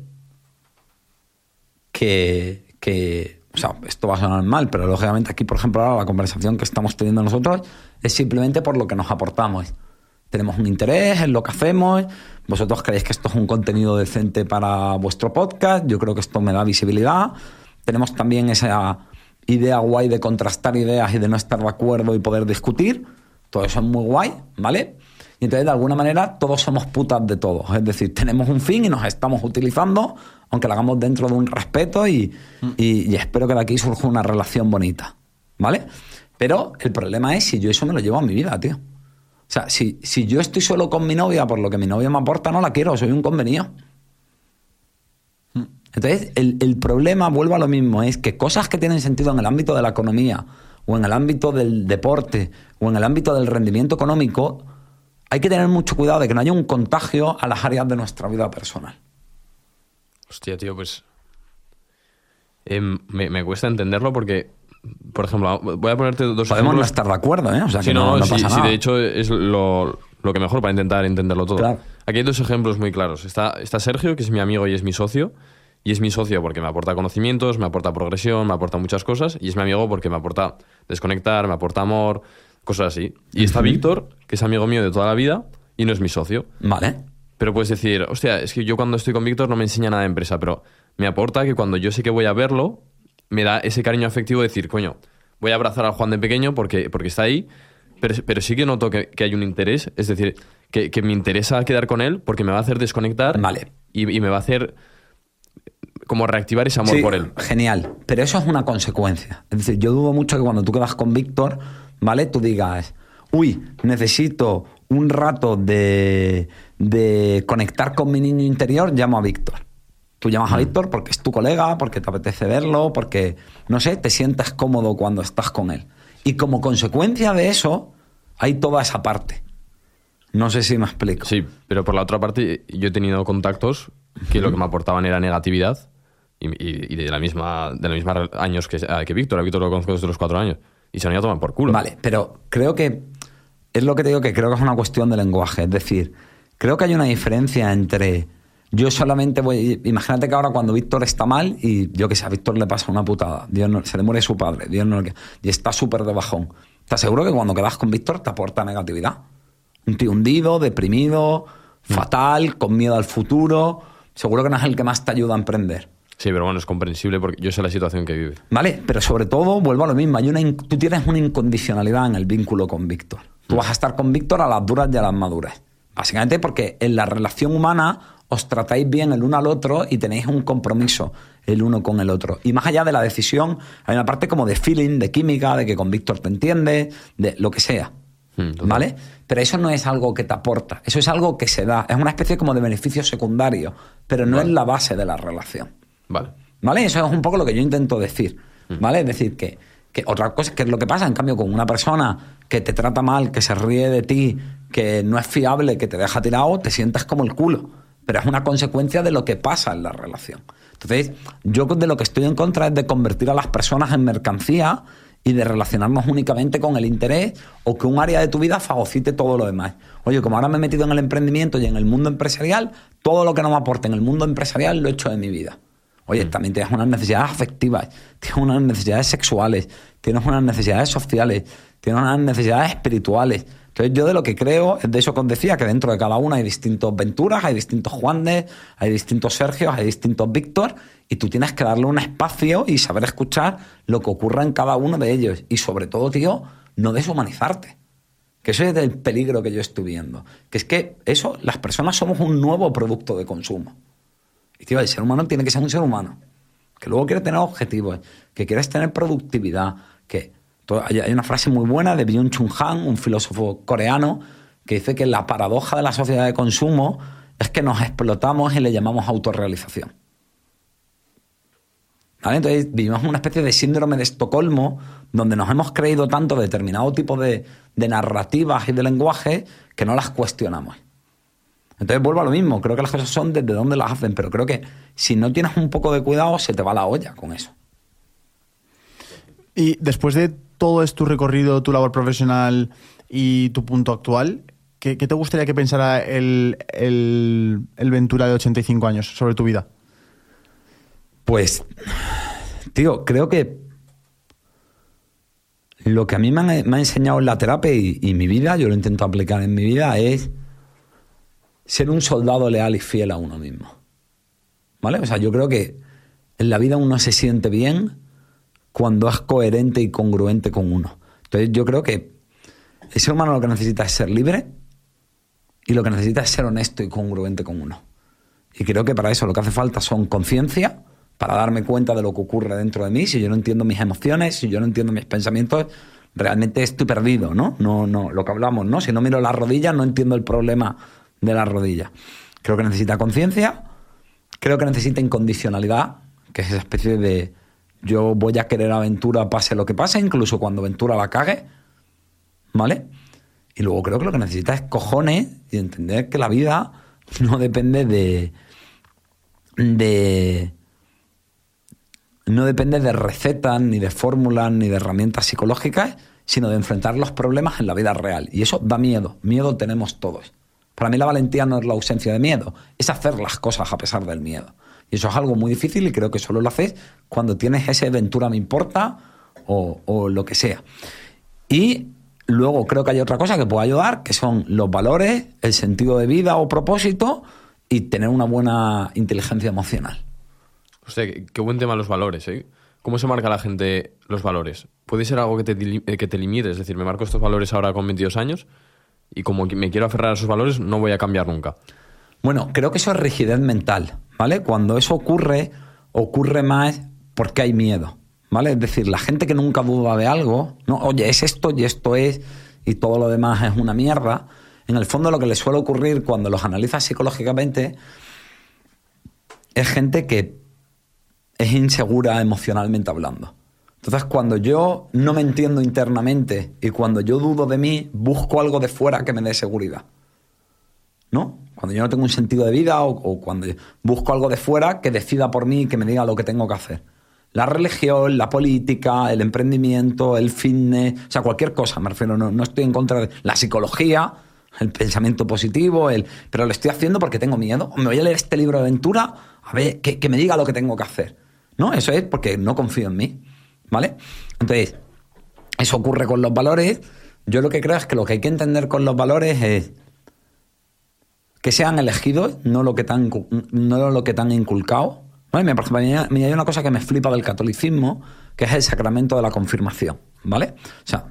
que, que... O sea, esto va a sonar mal, pero lógicamente aquí, por ejemplo, ahora la conversación que estamos teniendo nosotros es simplemente por lo que nos aportamos. Tenemos un interés en lo que hacemos. Vosotros creéis que esto es un contenido decente para vuestro podcast. Yo creo que esto me da visibilidad. Tenemos también esa idea guay de contrastar ideas y de no estar de acuerdo y poder discutir. Todo eso es muy guay, ¿vale? Y entonces, de alguna manera, todos somos putas de todos. Es decir, tenemos un fin y nos estamos utilizando, aunque lo hagamos dentro de un respeto y, mm. y, y espero que de aquí surja una relación bonita, ¿vale? Pero el problema es si yo eso me lo llevo a mi vida, tío. O sea, si, si yo estoy solo con mi novia por lo que mi novia me aporta, no la quiero, soy un convenido. Mm. Entonces, el, el problema, vuelvo a lo mismo, es que cosas que tienen sentido en el ámbito de la economía o en el ámbito del deporte o en el ámbito del rendimiento económico, hay que tener mucho cuidado de que no haya un contagio a las áreas de nuestra vida personal. Hostia, tío, pues... Eh, me, me cuesta entenderlo porque, por ejemplo, voy a ponerte dos Podemos ejemplos. no estar de acuerdo, ¿eh? O sea, sí, que no, no, no sí, pasa sí, nada. de hecho es lo, lo que mejor para intentar entenderlo todo. Claro. Aquí hay dos ejemplos muy claros. Está, está Sergio, que es mi amigo y es mi socio. Y es mi socio porque me aporta conocimientos, me aporta progresión, me aporta muchas cosas. Y es mi amigo porque me aporta desconectar, me aporta amor, cosas así. Y está Uh-huh. Víctor, que es amigo mío de toda la vida y no es mi socio. Vale. Pero puedes decir, hostia, es que yo cuando estoy con Víctor no me enseña nada de empresa, pero me aporta que cuando yo sé que voy a verlo, me da ese cariño afectivo de decir, coño, voy a abrazar al Juan de pequeño porque, porque está ahí, pero, pero sí que noto que, que hay un interés, es decir, que, que me interesa quedar con él porque me va a hacer desconectar Vale. y, y me va a hacer como reactivar ese amor Sí, por él. Genial, pero eso es una consecuencia. Es decir, yo dudo mucho que cuando tú quedas con Víctor, ¿vale? Tú digas, uy, necesito un rato de, de conectar con mi niño interior, llamo a Víctor. Tú llamas a Víctor porque es tu colega, porque te apetece verlo, porque, no sé, te sientas cómodo cuando estás con él. Y como consecuencia de eso, hay toda esa parte. No sé si me explico. Sí, pero por la otra parte, yo he tenido contactos que lo que me aportaban era negatividad y, y, y de la misma de los mismos años que, que Víctor. A Víctor lo conozco desde los cuatro años y se han ido a tomar por culo. Vale, pero creo que es lo que te digo, que creo que es una cuestión de lenguaje. Es decir, creo que hay una diferencia entre yo solamente voy... Imagínate que ahora cuando Víctor está mal y yo que sé, a Víctor le pasa una putada, Dios no, se le muere su padre, Dios no, y está súper de bajón. ¿Te aseguro que cuando quedas con Víctor te aporta negatividad? Un tío hundido, deprimido, fatal, con miedo al futuro. Seguro que no es el que más te ayuda a emprender. Sí, pero bueno, es comprensible porque yo sé la situación que vive. ¿Vale? Pero sobre todo, vuelvo a lo mismo, hay una, in- tú tienes una incondicionalidad en el vínculo con Víctor. Tú vas a estar con Víctor a las duras y a las maduras. Básicamente porque en la relación humana os tratáis bien el uno al otro y tenéis un compromiso el uno con el otro. Y más allá de la decisión, hay una parte como de feeling, de química, de que con Víctor te entiendes, de lo que sea. Mm, total. ¿Vale? Pero eso no es algo que te aporta, eso es algo que se da. Es una especie como de beneficio secundario, pero no Vale. es la base de la relación. Vale. ¿Vale? Eso es un poco lo que yo intento decir. ¿Vale? Es decir, que, que otra cosa que es lo que pasa, en cambio, con una persona que te trata mal, que se ríe de ti, que no es fiable, que te deja tirado, te sientas como el culo. Pero es una consecuencia de lo que pasa en la relación. Entonces, yo de lo que estoy en contra es de convertir a las personas en mercancía y de relacionarnos únicamente con el interés o que un área de tu vida fagocite todo lo demás. Oye, como ahora me he metido en el emprendimiento y en el mundo empresarial, todo lo que no me aporte en el mundo empresarial lo he hecho de mi vida. Oye, también tienes unas necesidades afectivas, tienes unas necesidades sexuales, tienes unas necesidades sociales, tienes unas necesidades espirituales. Entonces yo de lo que creo es de eso que os decía, que dentro de cada una hay distintos Venturas, hay distintos Juanes, hay distintos Sergios, hay distintos Víctor, y tú tienes que darle un espacio y saber escuchar lo que ocurra en cada uno de ellos. Y sobre todo, tío, no deshumanizarte. Que eso es el peligro que yo estoy viendo. Que es que eso, las personas somos un nuevo producto de consumo. Y tío, el ser humano tiene que ser un ser humano, que luego quiere tener objetivos, que quieres tener productividad, que todo, hay, hay una frase muy buena de Byung-Chul Han, un filósofo coreano, que dice que la paradoja de la sociedad de consumo es que nos explotamos y le llamamos autorrealización. ¿Vale? Entonces vivimos una especie de síndrome de Estocolmo donde nos hemos creído tanto determinado tipo de, de narrativas y de lenguaje que no las cuestionamos. Entonces vuelvo a lo mismo, creo que las cosas son desde dónde las hacen, pero creo que si no tienes un poco de cuidado se te va la olla con eso. Y después de todo es tu recorrido, tu labor profesional y tu punto actual, ¿qué, qué te gustaría que pensara el, el, el Ventura de ochenta y cinco años sobre tu vida? Pues, tío, creo que lo que a mí me, han, me ha enseñado en la terapia y, y mi vida, yo lo intento aplicar en mi vida, es ser un soldado leal y fiel a uno mismo. ¿Vale? O sea, yo creo que en la vida uno se siente bien cuando es coherente y congruente con uno. Entonces yo creo que el ser humano lo que necesita es ser libre y lo que necesita es ser honesto y congruente con uno. Y creo que para eso lo que hace falta son conciencia, para darme cuenta de lo que ocurre dentro de mí. Si yo no entiendo mis emociones, si yo no entiendo mis pensamientos, realmente estoy perdido, ¿no? No, no, lo que hablamos, ¿no? Si no miro las rodillas, no entiendo el problema de las rodillas. Creo que necesita conciencia, creo que necesita incondicionalidad, que es esa especie de yo voy a querer a Ventura pase lo que pase, incluso cuando Ventura la cague, ¿vale? Y luego creo que lo que necesita es cojones y entender que la vida no depende de de no depende de recetas, ni de fórmulas, ni de herramientas psicológicas, sino de enfrentar los problemas en la vida real. Y eso da miedo. Miedo tenemos todos. Para mí la valentía no es la ausencia de miedo, es hacer las cosas a pesar del miedo. Y eso es algo muy difícil y creo que solo lo haces cuando tienes ese Ventura me importa o, o lo que sea. Y luego creo que hay otra cosa que puede ayudar, que son los valores, el sentido de vida o propósito y tener una buena inteligencia emocional. Hostia, qué, qué buen tema los valores, ¿eh? ¿Cómo se marca la gente los valores? ¿Puede ser algo que te, que te limite? Es decir, me marco estos valores ahora con veintidós años y como me quiero aferrar a esos valores no voy a cambiar nunca. Bueno, creo que eso es rigidez mental, ¿vale? Cuando eso ocurre, ocurre más porque hay miedo, ¿vale? Es decir, la gente que nunca duda de algo, no, oye, es esto y esto es y todo lo demás es una mierda. En el fondo lo que les suele ocurrir cuando los analizas psicológicamente es gente que es insegura emocionalmente hablando. Entonces, cuando yo no me entiendo internamente y cuando yo dudo de mí, busco algo de fuera que me dé seguridad, ¿no? Cuando yo no tengo un sentido de vida o, o cuando busco algo de fuera que decida por mí y que me diga lo que tengo que hacer. La religión, la política, el emprendimiento, el fitness, o sea, cualquier cosa, me refiero, no, no estoy en contra de la psicología, el pensamiento positivo, el, pero lo estoy haciendo porque tengo miedo. Me voy a leer este libro de aventura, a ver, que, que me diga lo que tengo que hacer. No, eso es porque no confío en mí, ¿vale? Entonces, eso ocurre con los valores. Yo lo que creo es que lo que hay que entender con los valores es que sean elegidos, no lo que te han, no lo que te han inculcado, ¿Vale? Me, por ejemplo, me hay una cosa que me flipa del catolicismo, que es el sacramento de la confirmación, ¿vale? O sea,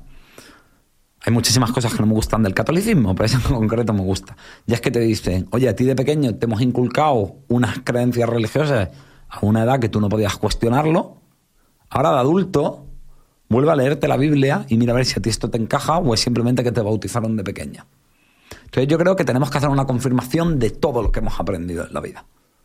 hay muchísimas cosas que no me gustan del catolicismo, pero eso en concreto me gusta. Y es que te dicen, oye, a ti de pequeño te hemos inculcado unas creencias religiosas a una edad que tú no podías cuestionarlo, ahora de adulto vuelve a leerte la Biblia y mira a ver si a ti esto te encaja o es simplemente que te bautizaron de pequeña. Entonces yo creo que tenemos que hacer una confirmación de todo lo que hemos aprendido en la vida.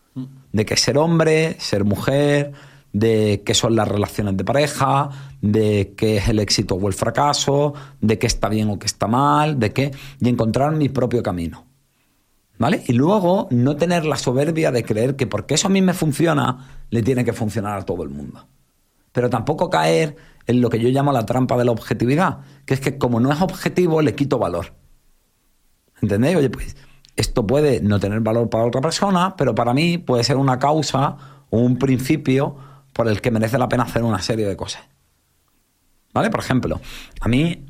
De qué es ser hombre, ser mujer, de qué son las relaciones de pareja, de qué es el éxito o el fracaso, de qué está bien o qué está mal, de qué... y encontrar mi propio camino. ¿Vale? Y luego no tener la soberbia de creer que porque eso a mí me funciona, le tiene que funcionar a todo el mundo. Pero tampoco caer en lo que yo llamo la trampa de la objetividad, que es que como no es objetivo, le quito valor. ¿Entendéis? Oye, pues esto puede no tener valor para otra persona, pero para mí puede ser una causa o un principio por el que merece la pena hacer una serie de cosas. ¿Vale? Por ejemplo, a mí,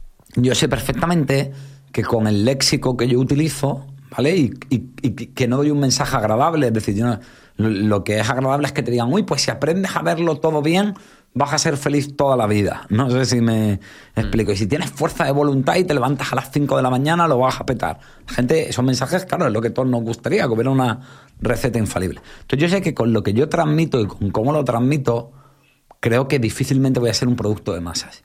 yo sé perfectamente que con el léxico que yo utilizo, ¿vale? Y, y, y que no doy un mensaje agradable, es decir, yo no, lo, lo que es agradable es que te digan, uy, pues si aprendes a verlo todo bien, vas a ser feliz toda la vida. No sé si me explico. Y si tienes fuerza de voluntad y te levantas a las cinco de la mañana, lo vas a petar. La gente, esos mensajes, claro, es lo que a todos nos gustaría, que hubiera una receta infalible. Entonces yo sé que con lo que yo transmito y con cómo lo transmito, creo que difícilmente voy a ser un producto de masas.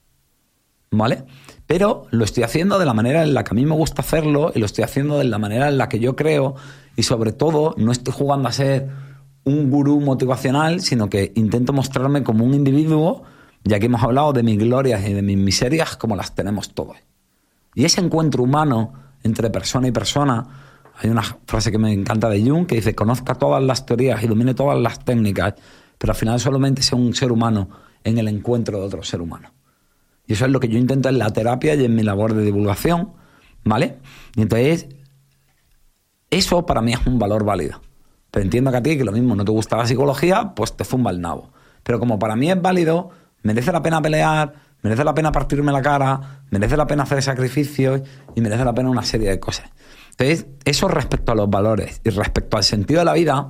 ¿Vale? Pero lo estoy haciendo de la manera en la que a mí me gusta hacerlo y lo estoy haciendo de la manera en la que yo creo y sobre todo no estoy jugando a ser un gurú motivacional, sino que intento mostrarme como un individuo, ya que hemos hablado de mis glorias y de mis miserias como las tenemos todos. Y ese encuentro humano entre persona y persona, hay una frase que me encanta de Jung que dice, conozca todas las teorías y domine todas las técnicas, pero al final solamente sea un ser humano en el encuentro de otro ser humano. Y eso es lo que yo intento en la terapia y en mi labor de divulgación, ¿vale? Y entonces, eso para mí es un valor válido. Pero entiendo que a ti, que lo mismo no te gusta la psicología, pues te zumba el nabo. Pero como para mí es válido, merece la pena pelear, merece la pena partirme la cara, merece la pena hacer sacrificios y merece la pena una serie de cosas. Entonces, eso respecto a los valores y respecto al sentido de la vida,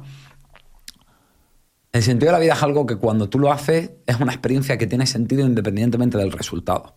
el sentido de la vida es algo que cuando tú lo haces es una experiencia que tiene sentido independientemente del resultado.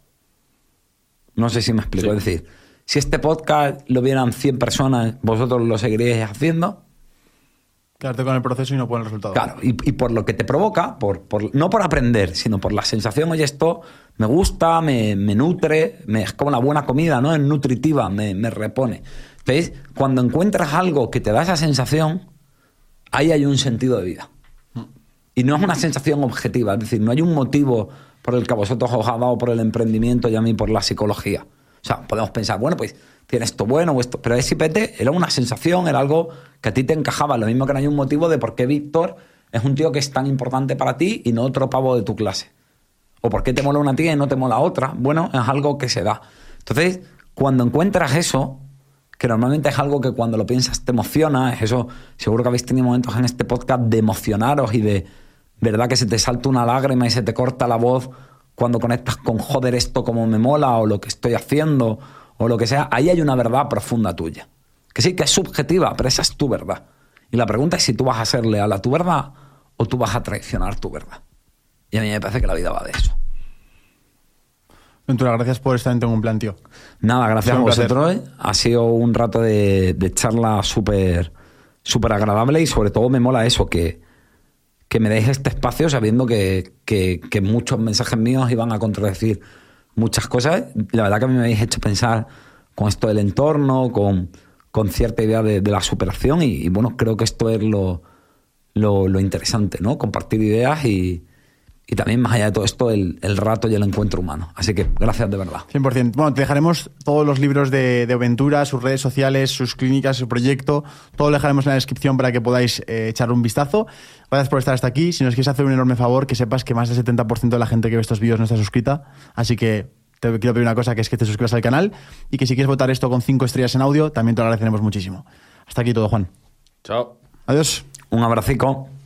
No sé si me explico. Sí. Es decir, si este podcast lo vieran cien personas, vosotros lo seguiríais haciendo. Quedarte con el proceso y no por el resultado. Claro, y, y por lo que te provoca, por, por, no por aprender, sino por la sensación, oye, esto me gusta, me, me nutre, me, es como la buena comida, ¿no? Es nutritiva, me, me repone. Entonces, cuando encuentras algo que te da esa sensación, ahí hay un sentido de vida. Y no es una sensación objetiva, es decir, no hay un motivo por el que a vosotros os ha dado por el emprendimiento y a mí por la psicología. O sea, podemos pensar, bueno, pues tiene esto bueno o esto... Pero S I P T era una sensación, era algo que a ti te encajaba. Lo mismo que no hay un motivo de por qué Víctor es un tío que es tan importante para ti y no otro pavo de tu clase. O por qué te mola una tía y no te mola otra. Bueno, es algo que se da. Entonces, cuando encuentras eso, que normalmente es algo que cuando lo piensas te emociona, es eso, seguro que habéis tenido momentos en este podcast de emocionaros y de... ¿Verdad? Que se te salta una lágrima y se te corta la voz cuando conectas con joder esto como me mola o lo que estoy haciendo o lo que sea. Ahí hay una verdad profunda tuya. Que sí, que es subjetiva, pero esa es tu verdad. Y la pregunta es si tú vas a ser leal a tu verdad o tú vas a traicionar tu verdad. Y a mí me parece que la vida va de eso. Ventura, gracias por estar en Tengo un Plan, tío. Nada, gracias a vosotros. Ha sido un rato de, de charla súper súper agradable y sobre todo me mola eso, que que me deis este espacio sabiendo que, que, que muchos mensajes míos iban a contradecir muchas cosas. La verdad que a mí me habéis hecho pensar con esto del entorno, con, con cierta idea de, de la superación y, y bueno, creo que esto es lo, lo, lo interesante, ¿no? Compartir ideas y, y también más allá de todo esto el, el rato y el encuentro humano. Así que gracias de verdad. cien por ciento. Bueno, te dejaremos todos los libros de, de Ventura, sus redes sociales, sus clínicas, su proyecto, todo lo dejaremos en la descripción para que podáis eh, echarle un vistazo. Gracias por estar hasta aquí. Si nos quieres hacer un enorme favor, que sepas que más del setenta por ciento de la gente que ve estos vídeos no está suscrita, así que te quiero pedir una cosa, que es que te suscribas al canal y que si quieres votar esto con cinco estrellas en audio, también te lo agradeceremos muchísimo. Hasta aquí todo, Juan. Chao. Adiós. Un abracico.